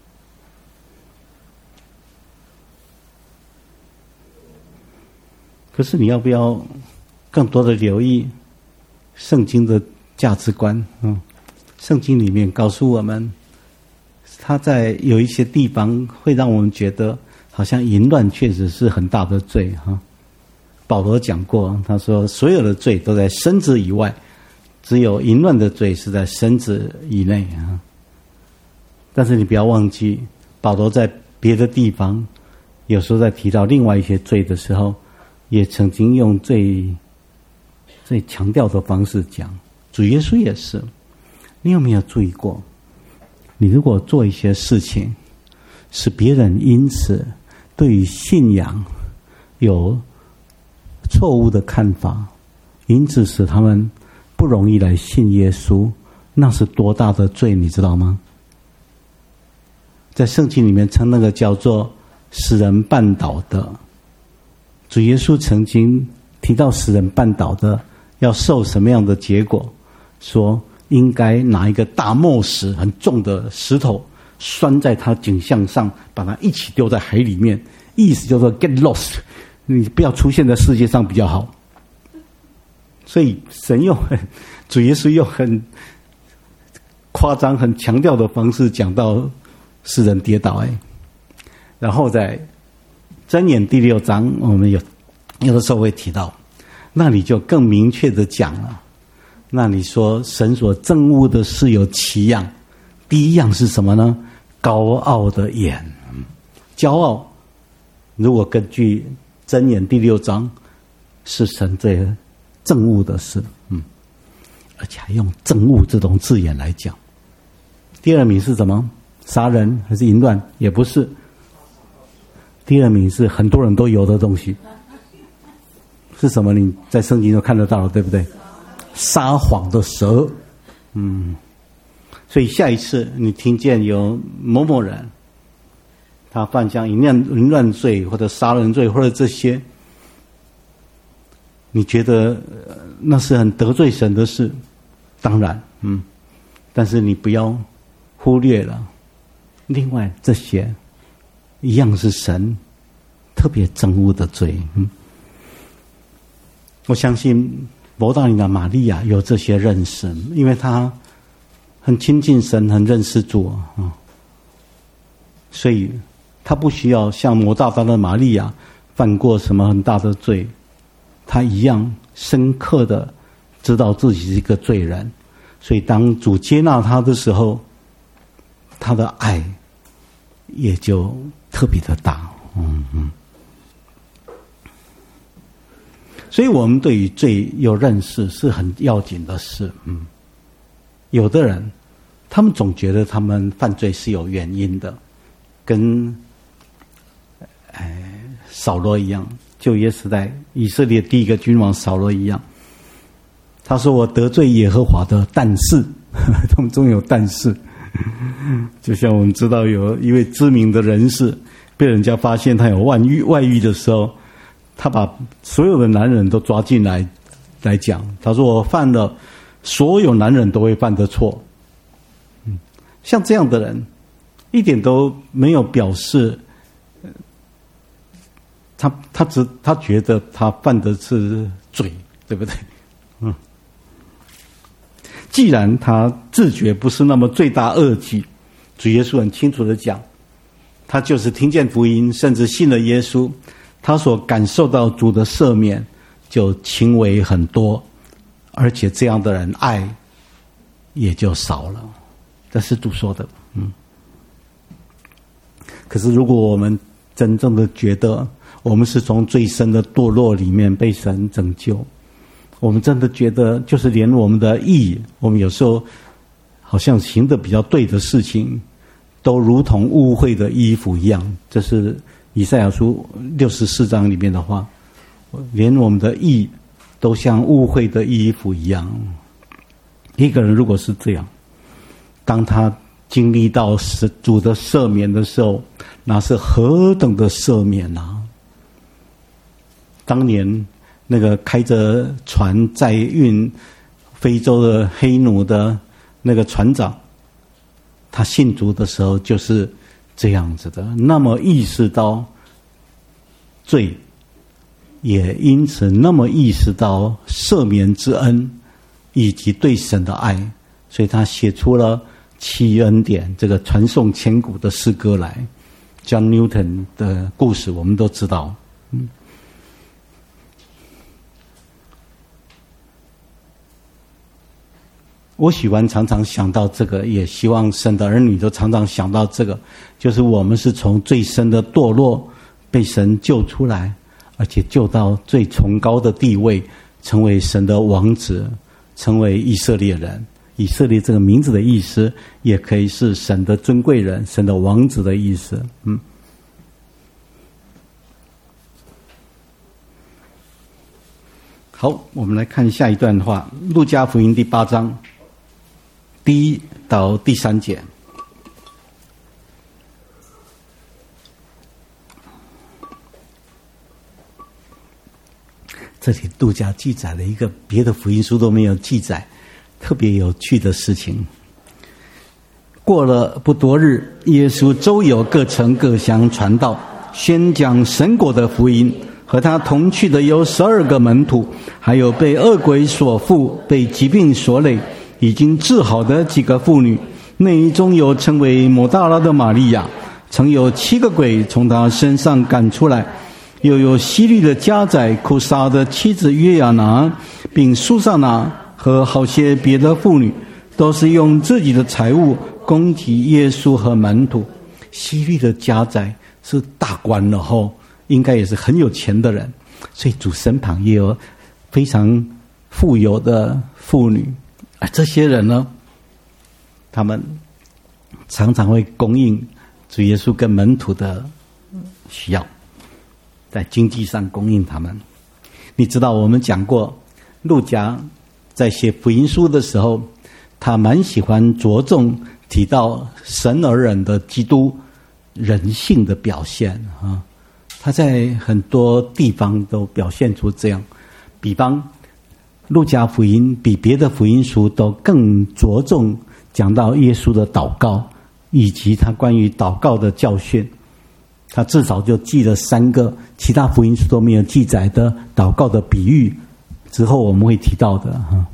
可是你要不要更多的留意圣经的价值观？圣经里面告诉我们，他在有一些地方会让我们觉得好像淫乱确实是很大的罪哈。保罗讲过，他说所有的罪都在身子以外，只有淫乱的罪是在身子以内啊。但是你不要忘记，保罗在别的地方有时候在提到另外一些罪的时候，也曾经用最强调的方式讲。主耶稣也是，你有没有注意过，你如果做一些事情使别人因此对于信仰有错误的看法，因此使他们不容易来信耶稣，那是多大的罪，你知道吗？在圣经里面称那个叫做使人绊倒的。主耶稣曾经提到使人绊倒的要受什么样的结果，说应该拿一个大磨石很重的石头拴在他颈项上，把他一起丢在海里面，意思叫做 get lost， 你不要出现在世界上比较好。所以主耶稣用很夸张很强调的方式讲到使人跌倒。然后在箴言第6章，我们有的时候会提到，那里就更明确的讲了。那你说神所憎恶的事有7样，第一样是什么呢？高傲的眼。骄傲如果根据箴言第6章，是神最憎恶的事，而且还用憎恶这种字眼来讲。第二名是什么？杀人还是淫乱？也不是。第二名是很多人都有的东西，是什么？你在圣经都看得到了，对不对？撒谎的蛇。所以下一次你听见有某某人他犯下淫乱罪或者杀人罪或者这些，你觉得那是很得罪神的事，当然，但是你不要忽略了另外这些一样是神特别憎恶的罪。我相信伯大尼的玛利亚有这些认识，因为她很亲近神，很认识主所以她不需要像摩大拉的玛利亚犯过什么很大的罪，她一样深刻的知道自己是一个罪人。所以当主接纳她的时候，她的爱也就特别的大。所以我们对于罪有认识是很要紧的事。有的人他们总觉得他们犯罪是有原因的，跟扫罗一样，旧约时代以色列第一个君王扫罗一样，他说我得罪耶和华的，但是他们中有但是。就像我们知道有一位知名的人士被人家发现他有外遇的时候，他把所有的男人都抓进来讲，他说我犯了所有男人都会犯的错。像这样的人一点都没有表示他觉得他犯的是罪，对不对？既然他自觉不是那么罪大恶极，主耶稣很清楚的讲，他就是听见福音，甚至信了耶稣，他所感受到主的赦免就轻微很多，而且这样的人爱也就少了。这是主说的。可是如果我们真正的觉得我们是从最深的堕落里面被神拯救， 我们真的觉得，就是连我们的义，我们有时候好像行得比较对的事情，都如同污秽的衣服一样。这是以赛亚书64章里面的话，连我们的义都像污秽的衣服一样。一个人如果是这样，当他经历到主的赦免的时候，那是何等的赦免啊！当年那个开着船载运非洲的黑奴的那个船长，他信主的时候就是这样子的，那么意识到罪，也因此那么意识到赦免之恩以及对神的爱，所以他写出了7恩典这个传颂千古的诗歌来。John Newton 的故事我们都知道。我喜欢常常想到这个，也希望神的儿女都常常想到这个，就是我们是从最深的堕落被神救出来，而且救到最崇高的地位，成为神的王子，成为以色列人。以色列这个名字的意思也可以是神的尊贵人，神的王子的意思。好，我们来看下一段话，路加福音第8章1到第3节。这里路加记载了一个别的福音书都没有记载特别有趣的事情。过了不多日，耶稣周游各城各乡传道，宣讲神国的福音。和他同去的有12个门徒，还有被恶鬼所附、被疾病所累、已经治好的几个妇女。内中有称为抹大拉的玛利亚，曾有7个鬼从他身上赶出来；又有希律的家宰库撒的妻子约亚拿，并苏珊娜和好些别的妇女，都是用自己的财物供给耶稣和门徒。希律的家宰是大官了后，应该也是很有钱的人，所以主身旁也有非常富有的妇女。而这些人呢，他们常常会供应主耶稣跟门徒的需要，在经济上供应他们。你知道我们讲过，路加在写福音书的时候，他蛮喜欢着重提到神而人的基督人性的表现啊。他在很多地方都表现出这样，比方路加福音比别的福音书都更着重讲到耶稣的祷告，以及他关于祷告的教训。他至少就记了3个其他福音书都没有记载的祷告的比喻，之后我们会提到的哈。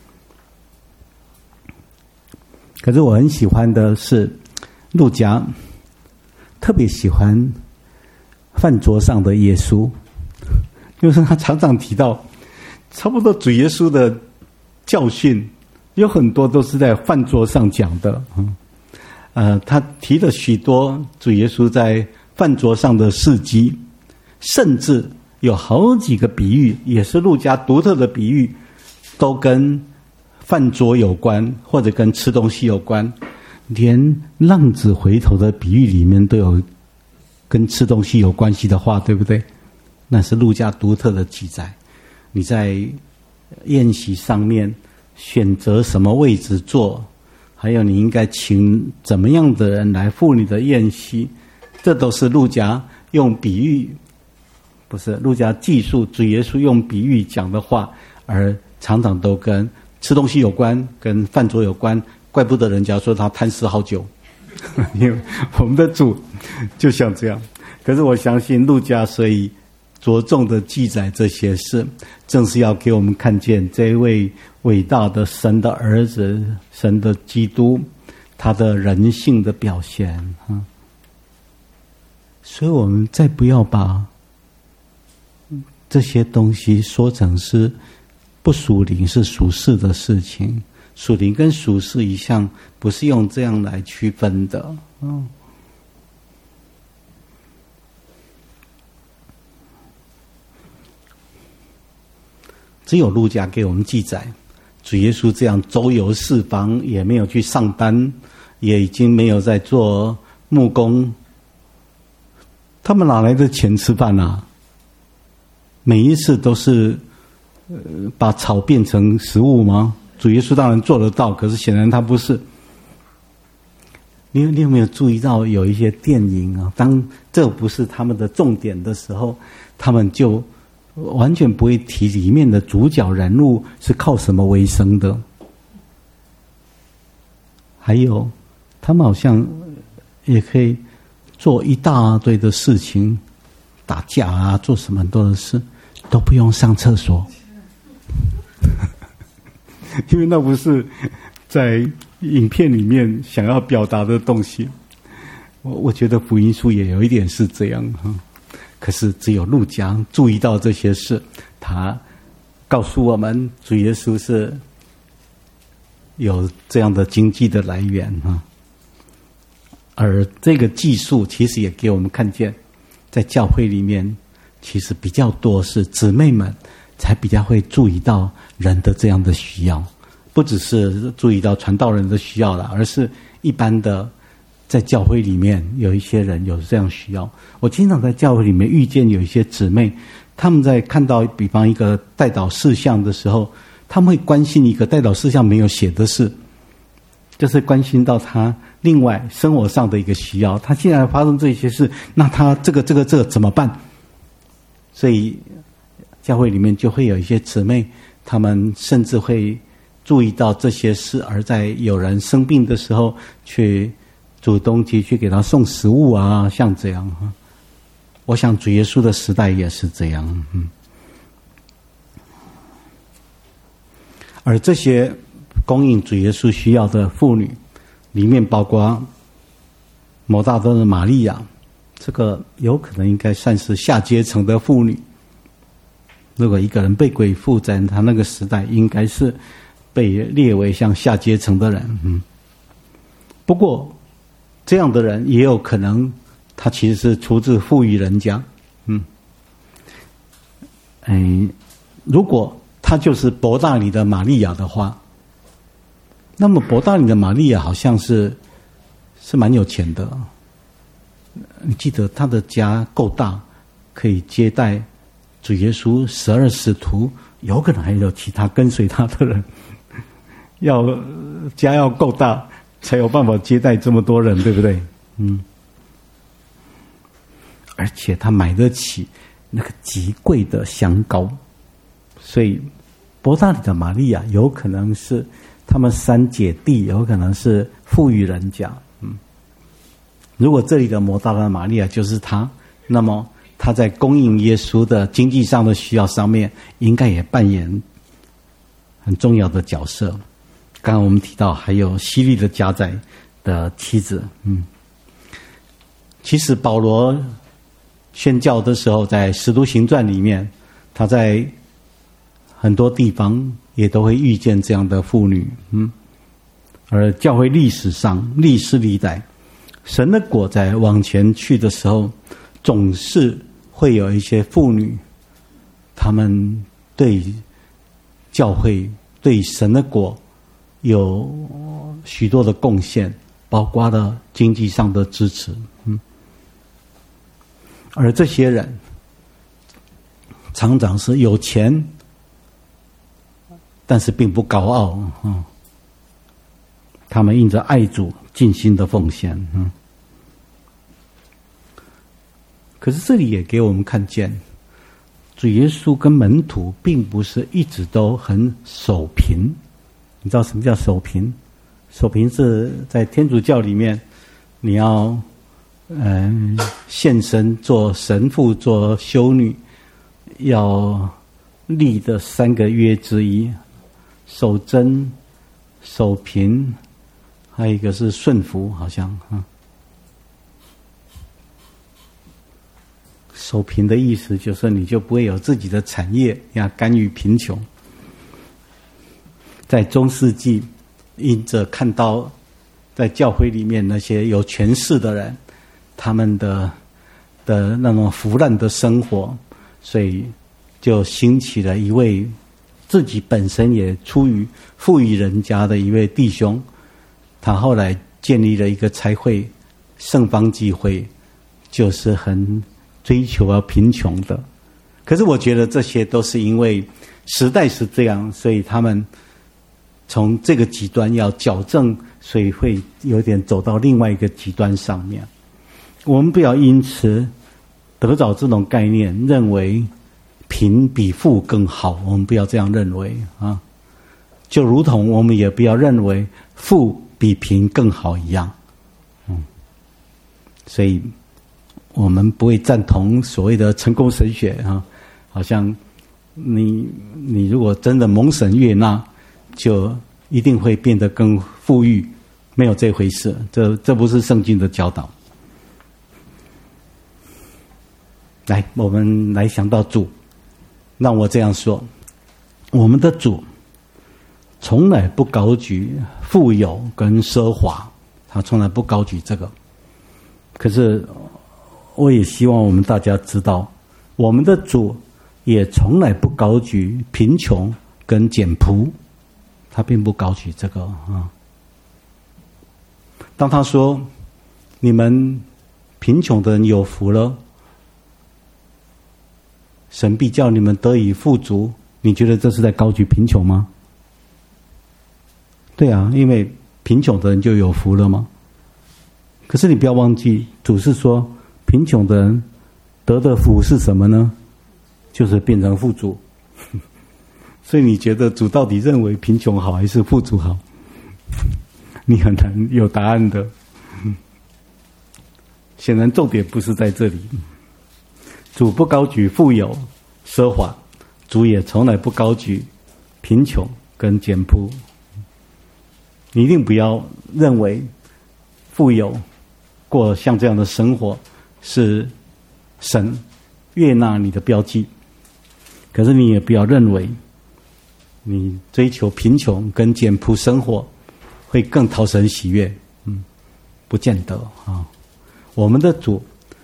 可是我很喜欢的是路加特别喜欢饭桌上的耶稣，就是他常常提到，差不多主耶稣的教训有很多都是在饭桌上讲的。他提了许多主耶稣在饭桌上的事迹，甚至有好几个比喻，也是路加独特的比喻，都跟饭桌有关，或者跟吃东西有关。连浪子回头的比喻里面都有跟吃东西有关系的话，对不对？那是路加独特的记载。你在宴席上面选择什么位置坐，还有你应该请怎么样的人来赴你的宴席，这都是路加用比喻，不是路加记述主耶稣用比喻讲的话，而常常都跟吃东西有关，跟饭桌有关。怪不得人家说他贪食好酒，因为我们的主就像这样。可是我相信路加所以着重的记载这些事，正是要给我们看见这一位伟大的神的儿子，神的基督，他的人性的表现。所以我们再不要把这些东西说成是不属灵是属世的事情。属灵跟属世一向不是用这样来区分的。 只有路加给我们记载，主耶稣这样周游四方，也没有去上班，也已经没有在做木工，他们哪来的钱吃饭啊？每一次都是把草变成食物吗？主耶稣当然做得到，可是显然他不是。你有没有注意到有一些电影啊，当这不是他们的重点的时候，他们就完全不会提里面的主角人物是靠什么为生的。还有他们好像也可以做一大堆的事情，打架啊，做什么很多的事都不用上厕所，因为那不是在影片里面想要表达的东西。我觉得福音书也有一点是这样哈，可是只有路加注意到这些事，他告诉我们主耶稣是有这样的经济的来源哈。而这个技术其实也给我们看见，在教会里面其实比较多是姊妹们才比较会注意到人的这样的需要，不只是注意到传道人的需要了，而是一般的在教会里面有一些人有这样需要。我经常在教会里面遇见有一些姊妹，他们在看到比方一个代祷事项的时候，他们会关心一个代祷事项没有写的事，就是关心到他另外生活上的一个需要，他既然发生这些事，那他这个怎么办？所以教会里面就会有一些姊妹，他们甚至会注意到这些事，而在有人生病的时候去主动去给他送食物啊，像这样。我想主耶稣的时代也是这样。而这些供应主耶稣需要的妇女里面，包括摩大拉的玛利亚，这个有可能应该算是下阶层的妇女。如果一个人被鬼附，在他那个时代应该是被列为像下阶层的人。不过这样的人也有可能他其实是出自富裕人家。如果他就是伯大尼的玛利亚的话，那么伯大尼的玛利亚好像是蛮有钱的。你记得他的家够大，可以接待主耶稣12使徒，有可能还有其他跟随他的人。家要够大，才有办法接待这么多人，对不对？而且他买得起那个极贵的香膏，所以伯大尼的玛利亚有可能是他们3姐弟，有可能是富裕人家。如果这里的摩大拉玛利亚就是他，那么他在供应耶稣的经济上的需要上面，应该也扮演很重要的角色。刚刚我们提到还有希律的家宰的妻子。其实保罗宣教的时候，在使徒行传里面，他在很多地方也都会遇见这样的妇女。而教会历史上历世历代，神的国在往前去的时候，总是会有一些妇女，他们对教会对神的国有许多的贡献，包括了经济上的支持。而这些人常常是有钱，但是并不高傲。他们因着爱主尽心的奉献。可是这里也给我们看见，主耶稣跟门徒并不是一直都很守贫。你知道什么叫守贫？守贫是在天主教里面，你要献身做神父做修女，要立的3个约之一：守贞、守贫，还有一个是顺服，好像。守贫的意思就是你就不会有自己的产业，要甘于贫穷。在中世纪，因着看到在教会里面那些有权势的人，他们的那种腐烂的生活，所以就兴起了一位自己本身也出于富裕人家的一位弟兄，他后来建立了一个差会，圣方济会，就是很追求贫穷的。可是我觉得这些都是因为时代是这样，所以他们从这个极端要矫正，所以会有点走到另外一个极端上面。我们不要因此得着这种概念，认为贫比富更好，我们不要这样认为啊。就如同我们也不要认为富比贫更好一样。所以我们不会赞同所谓的成功神学啊，好像你如果真的蒙神悦纳，就一定会变得更富裕，没有这回事，这不是圣经的教导。来，我们来想到主，让我这样说，我们的主从来不高举富有跟奢华，他从来不高举这个。可是我也希望我们大家知道，我们的主也从来不高举贫穷跟简朴，他并不高举这个啊。当他说你们贫穷的人有福了，神必叫你们得以富足，你觉得这是在高举贫穷吗？对啊，因为贫穷的人就有福了吗？可是你不要忘记，主是说贫穷的人得的福是什么呢？就是变成富足。所以你觉得主到底认为贫穷好还是富足好？你很难有答案的。显然重点不是在这里。主不高举富有奢华，主也从来不高举贫穷跟简朴。你一定不要认为富有过像这样的生活是神悦纳你的标记，可是你也不要认为你追求贫穷跟简朴生活会更讨神喜悦，不见得啊。我们的主，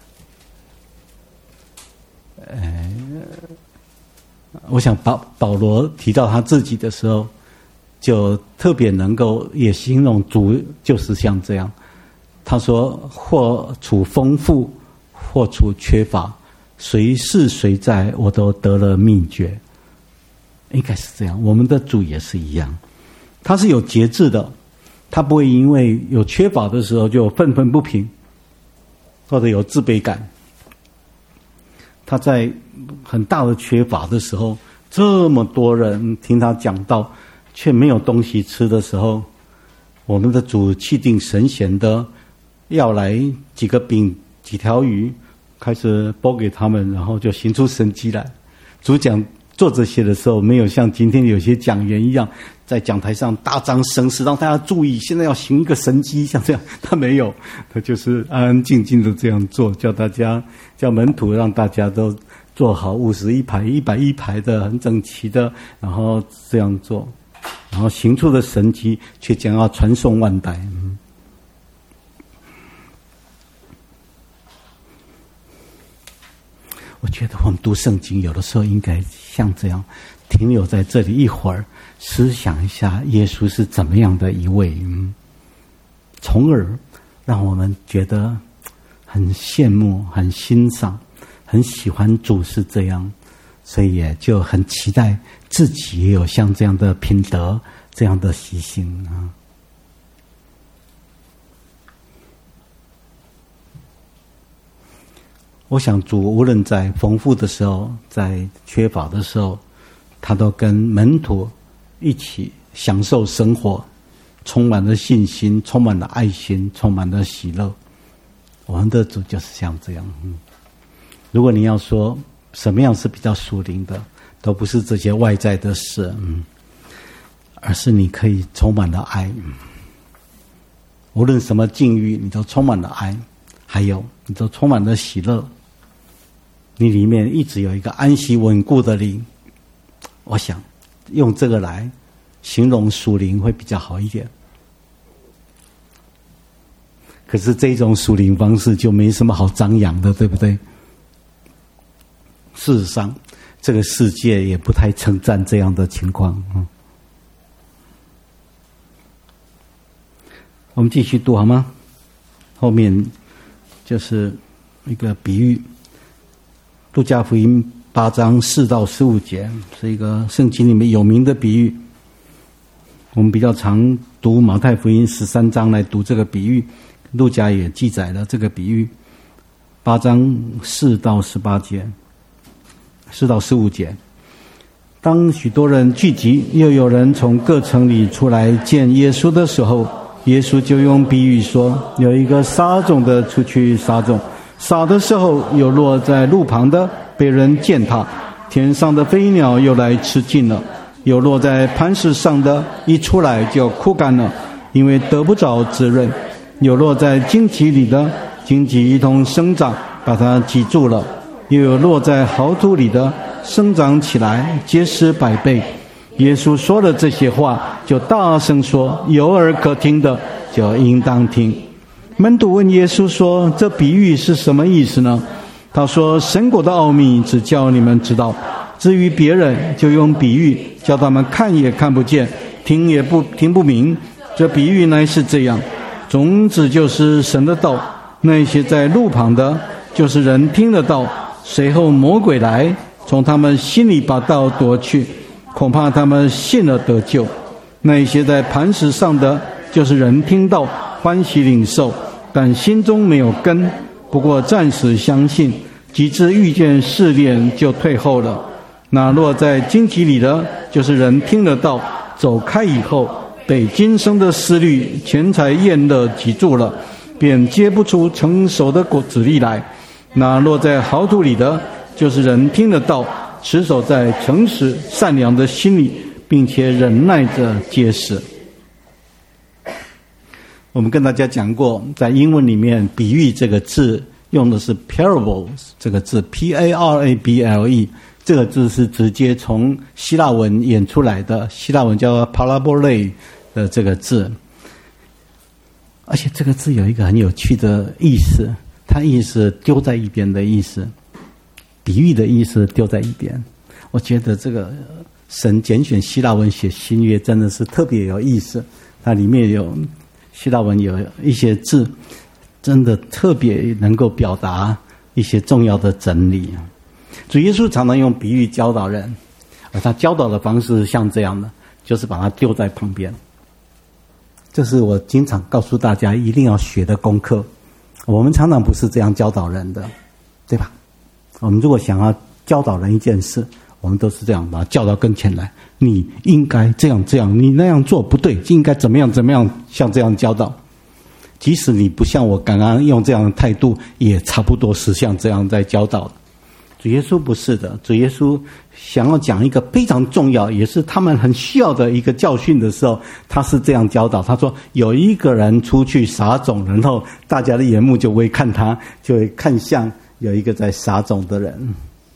我想保罗提到他自己的时候，就特别能够也形容主就是像这样。他说：“或处丰富，或处缺乏，谁是谁在，我都得了秘诀。”应该是这样。我们的主也是一样，他是有节制的，他不会因为有缺乏的时候就愤愤不平，或者有自卑感。他在很大的缺乏的时候，这么多人听他讲道，却没有东西吃的时候，我们的主气定神闲的要来几个饼几条鱼，开始拨给他们，然后就行出神迹来。主讲做这些的时候，没有像今天有些讲员一样在讲台上大张声势，让大家注意现在要行一个神迹，像这样。他没有，他就是安安静静的这样做，叫门徒让大家都做好51排110排的很整齐的，然后这样做，然后行出的神迹却将要传颂万代。我觉得我们读圣经有的时候应该像这样停留在这里一会儿，思想一下耶稣是怎么样的一位，从而让我们觉得很羡慕、很欣赏、很喜欢主是这样，所以也就很期待自己也有像这样的品德、这样的习性啊。我想主无论在丰富的时候，在缺乏的时候，他都跟门徒一起享受生活，充满了信心，充满了爱心，充满了喜乐。我们的主就是像这样。如果你要说什么样是比较属灵的，都不是这些外在的事，而是你可以充满了爱。无论什么境遇，你都充满了爱，还有你都充满了喜乐。你里面一直有一个安息稳固的灵，我想用这个来形容属灵会比较好一点。可是这种属灵方式就没什么好张扬的，对不对？事实上， 这个世界也不太称赞这样的情况。我们继续读好吗？后面就是一个比喻，路加福音8章4到15节，是一个圣经里面有名的比喻。我们比较常读马太福音13章来读这个比喻，路加也记载了这个比喻。8章4到18节，4到15节。当许多人聚集，又有人从各城里出来见耶稣的时候，耶稣就用比喻说，有一个撒种的出去撒种，撒的时候有落在路旁的，被人践踏，天上的飞鸟又来吃尽了；有落在磐石上的，一出来就枯干了，因为得不着滋润；有落在荆棘里的，荆棘一同生长，把它挤住了；又有落在好土里的，生长起来，结实100倍。耶稣说了这些话，就大声说，有耳可听的就应当听。门徒问耶稣说，这比喻是什么意思呢？他说，神国的奥秘只叫你们知道，至于别人就用比喻，叫他们看也看不见，听也听不明。这比喻乃是这样，种子就是神的道，那些在路旁的，就是人听得到，随后魔鬼来，从他们心里把道夺去，恐怕他们信了得救。那些在磐石上的，就是人听到，欢喜领受，但心中没有根，不过暂时相信，及至遇见试炼就退后了。那落在荆棘里的，就是人听得到，走开以后，被今生的思虑、钱财、厌乐挤住了，便结不出成熟的果子粒来。那落在好土里的，就是人听得到，持守在诚实善良的心里，并且忍耐着结实。我们跟大家讲过，在英文里面比喻这个字用的是 parables 这个字， P-A-R-A-B-L-E 这个字是直接从希腊文演出来的，希腊文叫 parabole 的这个字。而且这个字有一个很有趣的意思，它意思丢在一边的意思，比喻的意思丢在一边。我觉得这个神拣选希腊文写新约真的是特别有意思，它里面有希腊文有一些字真的特别能够表达一些重要的真理。主耶稣常常用比喻教导人，而他教导的方式是像这样的，就是把它丢在旁边。这是我经常告诉大家一定要学的功课。我们常常不是这样教导人的，对吧？我们如果想要教导人一件事，我们都是这样把它叫到跟前来，你应该这样这样，你那样做不对，应该怎么样怎么样，像这样教导。即使你不像我刚刚用这样的态度，也差不多是像这样在教导的。主耶稣不是的，主耶稣想要讲一个非常重要，也是他们很需要的一个教训的时候，他是这样教导。他说，有一个人出去撒种，然后大家的眼目就会看他，就会看向有一个在撒种的人，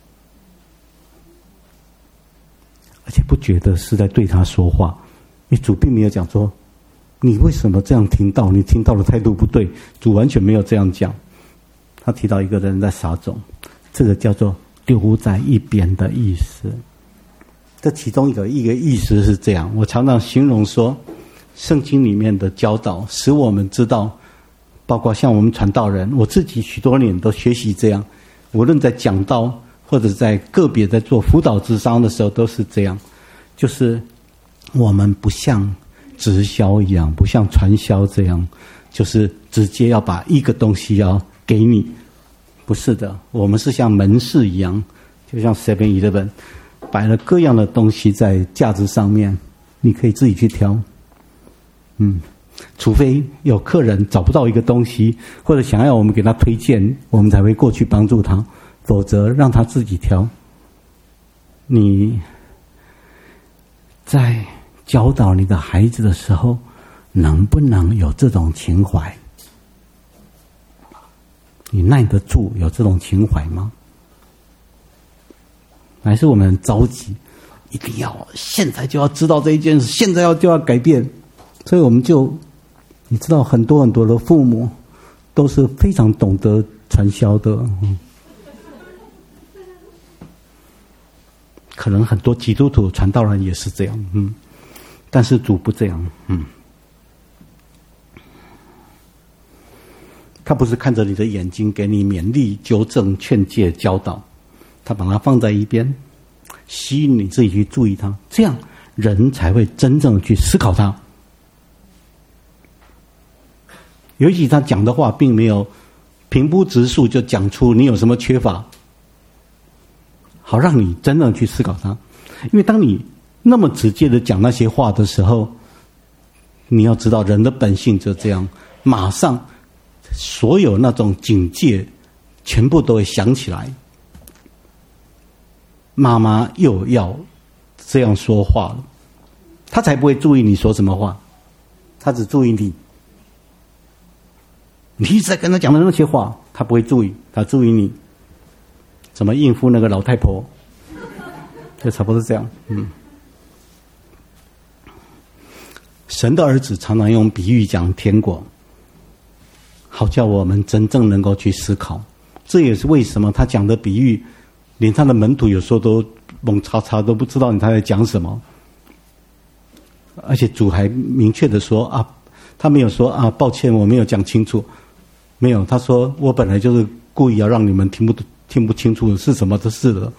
而且不觉得是在对他说话，因为主并没有讲说你为什么这样听到，你听到的态度不对，主完全没有这样讲。他提到一个人在撒种，这个叫做丢在一边的意思。这其中一个意思是这样，我常常形容说，圣经里面的教导使我们知道，包括像我们传道人，我自己许多年都学习这样，无论在讲道或者在个别在做辅导咨商的时候都是这样，就是我们不像直销一样，不像传销这样，就是直接要把一个东西要给你，不是的，我们是像门市一样，就像 7-Eleven 摆了各样的东西在架子上面，你可以自己去挑。除非有客人找不到一个东西，或者想要我们给他推荐，我们才会过去帮助他，否则让他自己挑。你在教导你的孩子的时候，能不能有这种情怀？你耐得住有这种情怀吗？还是我们很着急，一定要现在就要知道这一件事，现在就要改变？所以我们就，你知道很多很多的父母都是非常懂得传销的。 可能很多基督徒传道人也是这样，但是主不这样，他不是看着你的眼睛给你勉励、纠正、劝诫、教导，他把它放在一边，吸引你自己去注意它，这样人才会真正去思考它。尤其他讲的话并没有平铺直述就讲出你有什么缺乏，好让你真正去思考它。因为当你那么直接的讲那些话的时候，你要知道人的本性就这样，马上所有那种警戒全部都会想起来。妈妈又要这样说话了，他才不会注意你说什么话，他只注意你。你一直在跟他讲的那些话，他不会注意，他注意你怎么应付那个老太婆，就差不多是这样。神的儿子常常用比喻讲天国，好叫我们真正能够去思考。这也是为什么他讲的比喻，连他的门徒有时候都懵叉叉，都不知道他在讲什么。而且主还明确的说啊，他没有说啊，抱歉，我没有讲清楚。没有，他说我本来就是故意要让你们听不清楚是什么的事的。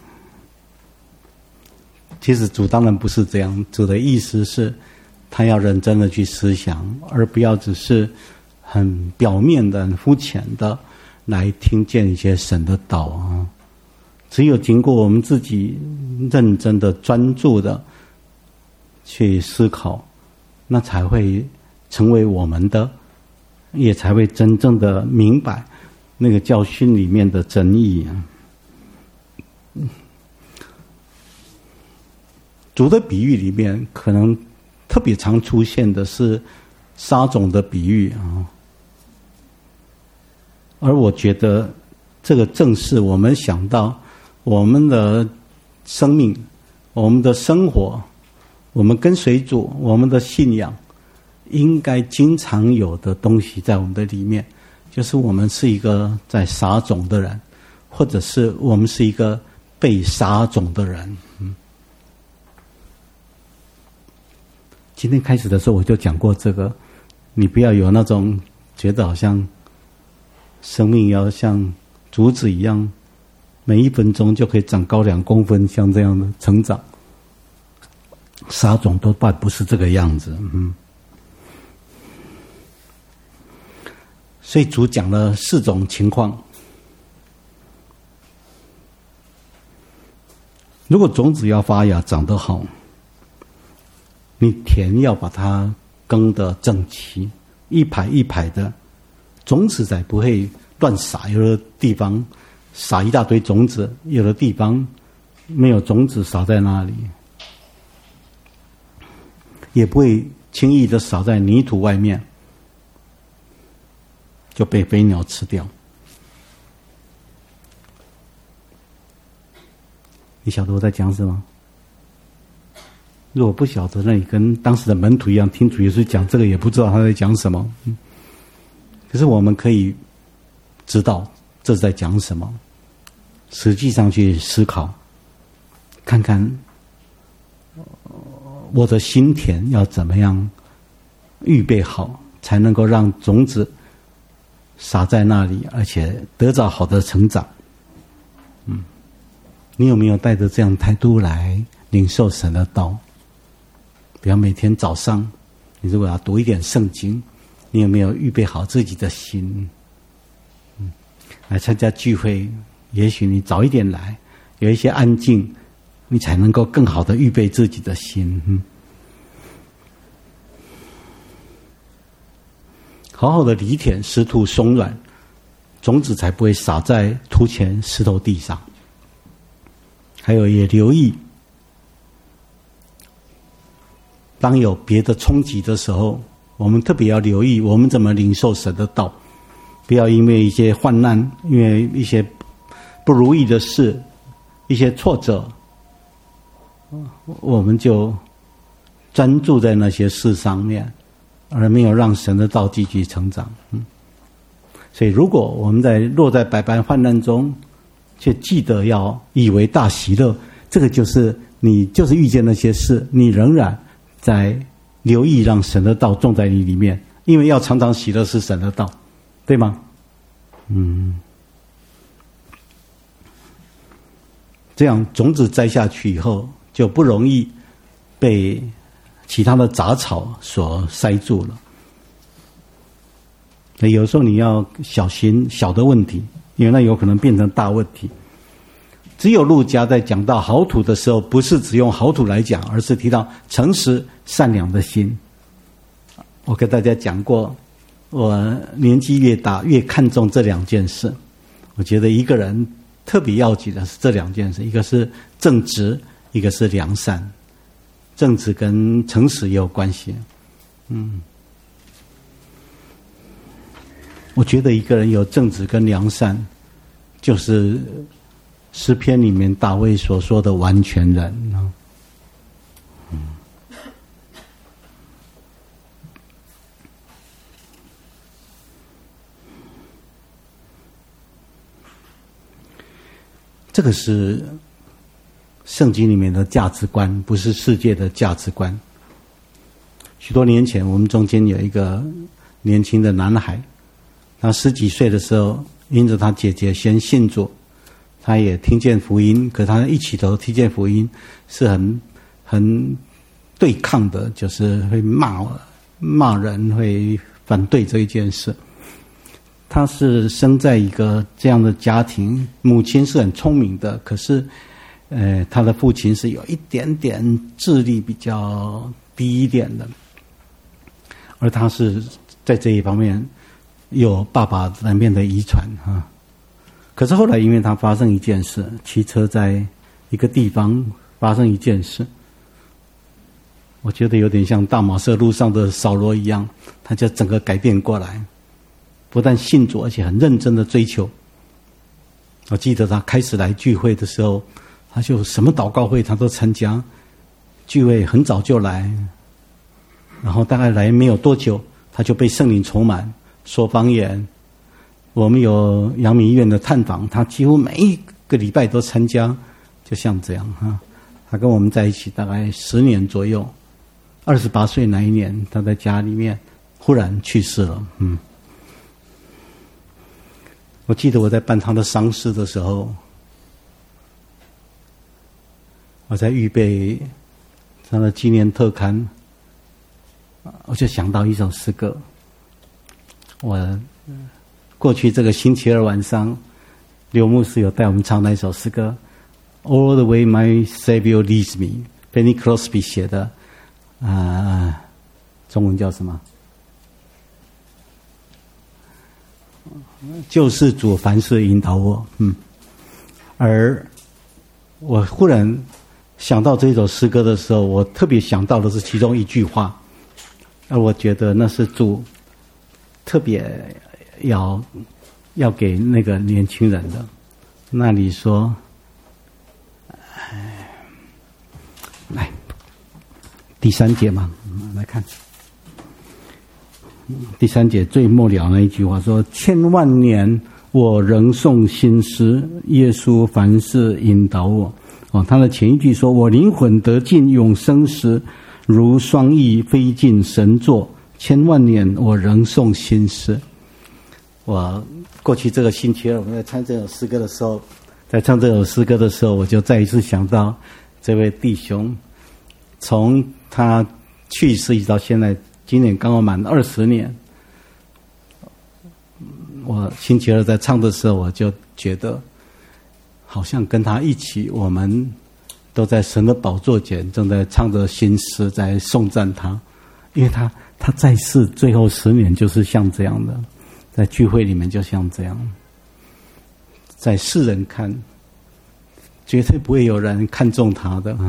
其实主当然不是这样，主的意思是他要认真的去思想，而不要只是很表面的、很肤浅的来听见一些神的道啊。只有经过我们自己认真的、专注的去思考，那才会成为我们的，也才会真正的明白那个教训里面的真意啊。主的比喻里面可能特别常出现的是撒种的比喻啊，而我觉得这个正是我们想到我们的生命、我们的生活、我们跟随主、我们的信仰应该经常有的东西在我们的里面，就是我们是一个在撒种的人，或者是我们是一个被撒种的人。今天开始的时候我就讲过这个，你不要有那种觉得好像生命要像竹子一样，每1分钟就可以长高2公分，像这样的成长。撒种多半不是这个样子。所以主讲了4种情况。如果种子要发芽长得好，你田要把它耕得整齐，一排一排的，种子才不会乱撒。有的地方撒一大堆种子，有的地方没有种子撒在那里，也不会轻易的撒在泥土外面，就被飞鸟吃掉。你晓得我在讲什么？如果不晓得，那你跟当时的门徒一样，听主耶稣讲这个也不知道他在讲什么。可是我们可以知道这是在讲什么，实际上去思考，看看我的心田要怎么样预备好，才能够让种子撒在那里，而且得到好的成长。你有没有带着这样态度来领受神的道？比方每天早上，你如果要读一点圣经，你有没有预备好自己的心？来参加聚会，也许你早一点来，有一些安静，你才能够更好的预备自己的心。好好的犁田，湿土松软，种子才不会撒在土前石头地上。还有也留意，当有别的冲击的时候，我们特别要留意我们怎么领受神的道，不要因为一些患难，因为一些不如意的事，一些挫折，我们就专注在那些事上面，而没有让神的道继续成长。所以如果我们落在百般患难中，却记得要以为大喜乐， 这个就是你就是遇见那些事，你仍然在留意让神的道种在你里面，因为要常常喜乐是神的道，对吗？这样种子栽下去以后，就不容易被其他的杂草所塞住了。有时候你要小心小的问题，因为那有可能变成大问题。只有路加在讲到好土的时候，不是只用好土来讲，而是提到诚实善良的心。我跟大家讲过，我年纪越大越看重这两件事。我觉得一个人特别要紧的是这两件事，一个是正直，一个是良善。正直跟诚实也有关系。我觉得一个人有正直跟良善，就是诗篇里面大卫所说的完全人。这个是圣经里面的价值观，不是世界的价值观。许多年前，我们中间有一个年轻的男孩，他10几岁的时候，因着他姐姐先信主，他也听见福音，可他一起头听见福音是很对抗的，就是会骂人，会反对这一件事。他是生在一个这样的家庭，母亲是很聪明的，可是他的父亲是有一点点智力比较低一点的，而他是在这一方面有爸爸那边的遗传啊。可是后来因为他发生一件事，骑车在一个地方发生一件事，我觉得有点像大马色路上的扫罗一样，他就整个改变过来，不但信主，而且很认真的追求。我记得他开始来聚会的时候，他就什么祷告会他都参加，聚会很早就来，然后大概来没有多久，他就被圣灵充满，说方言。我们有阳明医院的探访，他几乎每一个礼拜都参加，就像这样哈。他跟我们在一起大概10年左右，28岁那一年，他在家里面忽然去世了。我记得我在办他的丧事的时候，我在预备他的纪念特刊，我就想到一首诗歌。我过去这个星期二晚上，刘牧师有带我们唱那一首诗歌 ，All the way my Savior leads me， Benny Crosby 写的，中文叫什么？救世主凡事引导我。而我忽然想到这首诗歌的时候，我特别想到的是其中一句话，而我觉得那是主特别要给那个年轻人的。那里说，来第3节嘛，来看第3节最末了那一句话说：千万年我仍诵新诗，耶稣凡事引导我。他的前一句说：我灵魂得进永生时，如双翼飞进神座，千万年我仍诵新诗。我过去这个星期二我们在唱这首诗歌的时候，我就再一次想到这位弟兄，从他去世一直到现在，今年刚好满20年。我星期二在唱的时候，我就觉得好像跟他一起，我们都在神的宝座前正在唱着新诗，在颂赞他。因为他在世最后10年就是像这样的，在聚会里面就像这样，在世人看绝对不会有人看重他的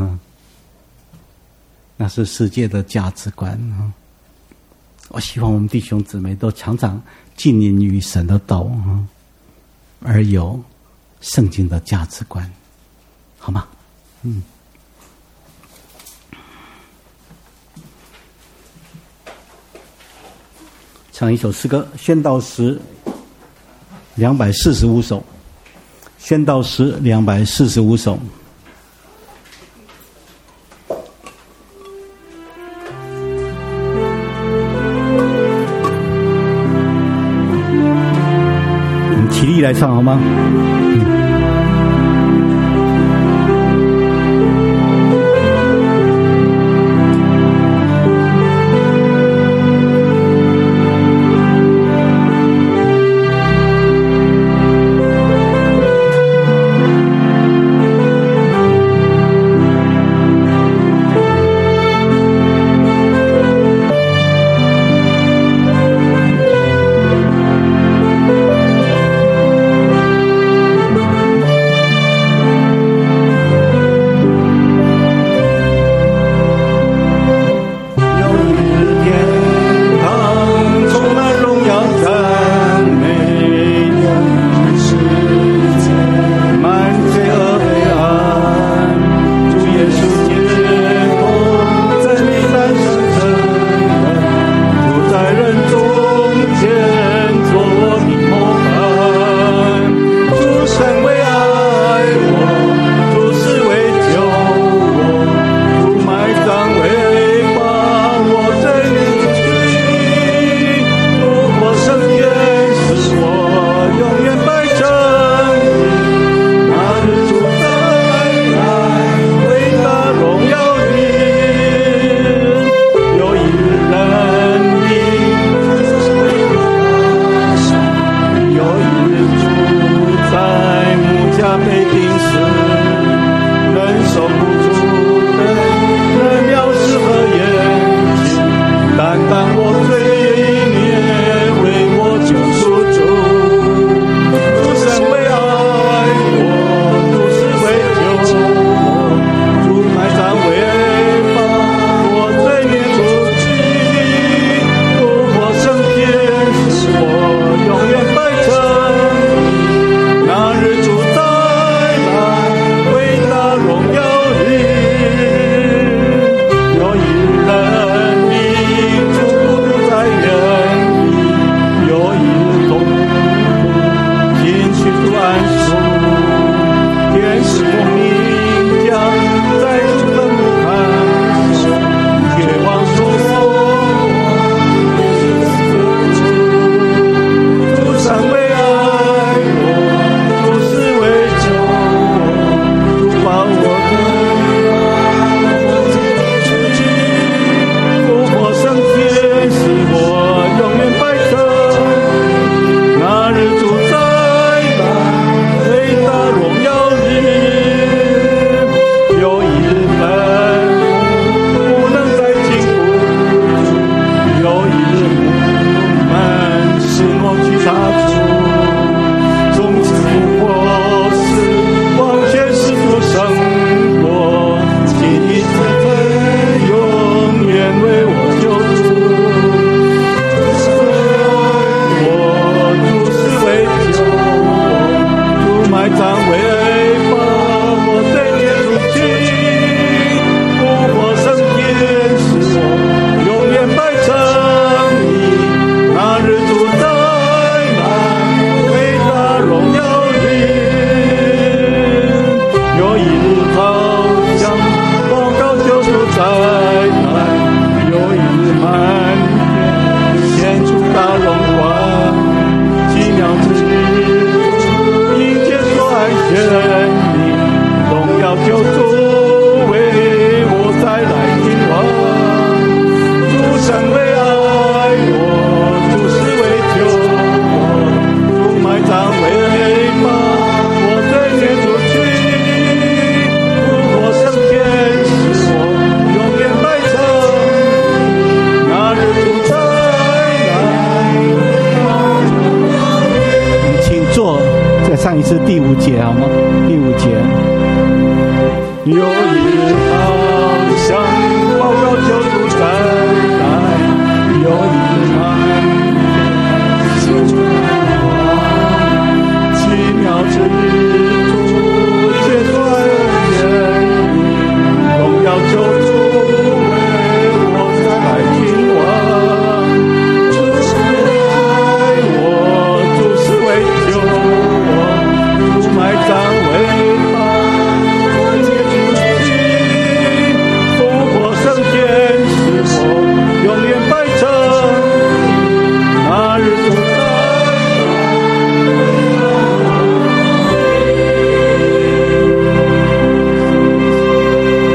那是世界的价值观我希望我们弟兄姊妹都常常浸淫于神的道而有圣经的价值观，好吗？唱一首诗歌，宣道诗245首，宣道诗245首。 唱好吗？唱一次第5节好吗？第5节。有一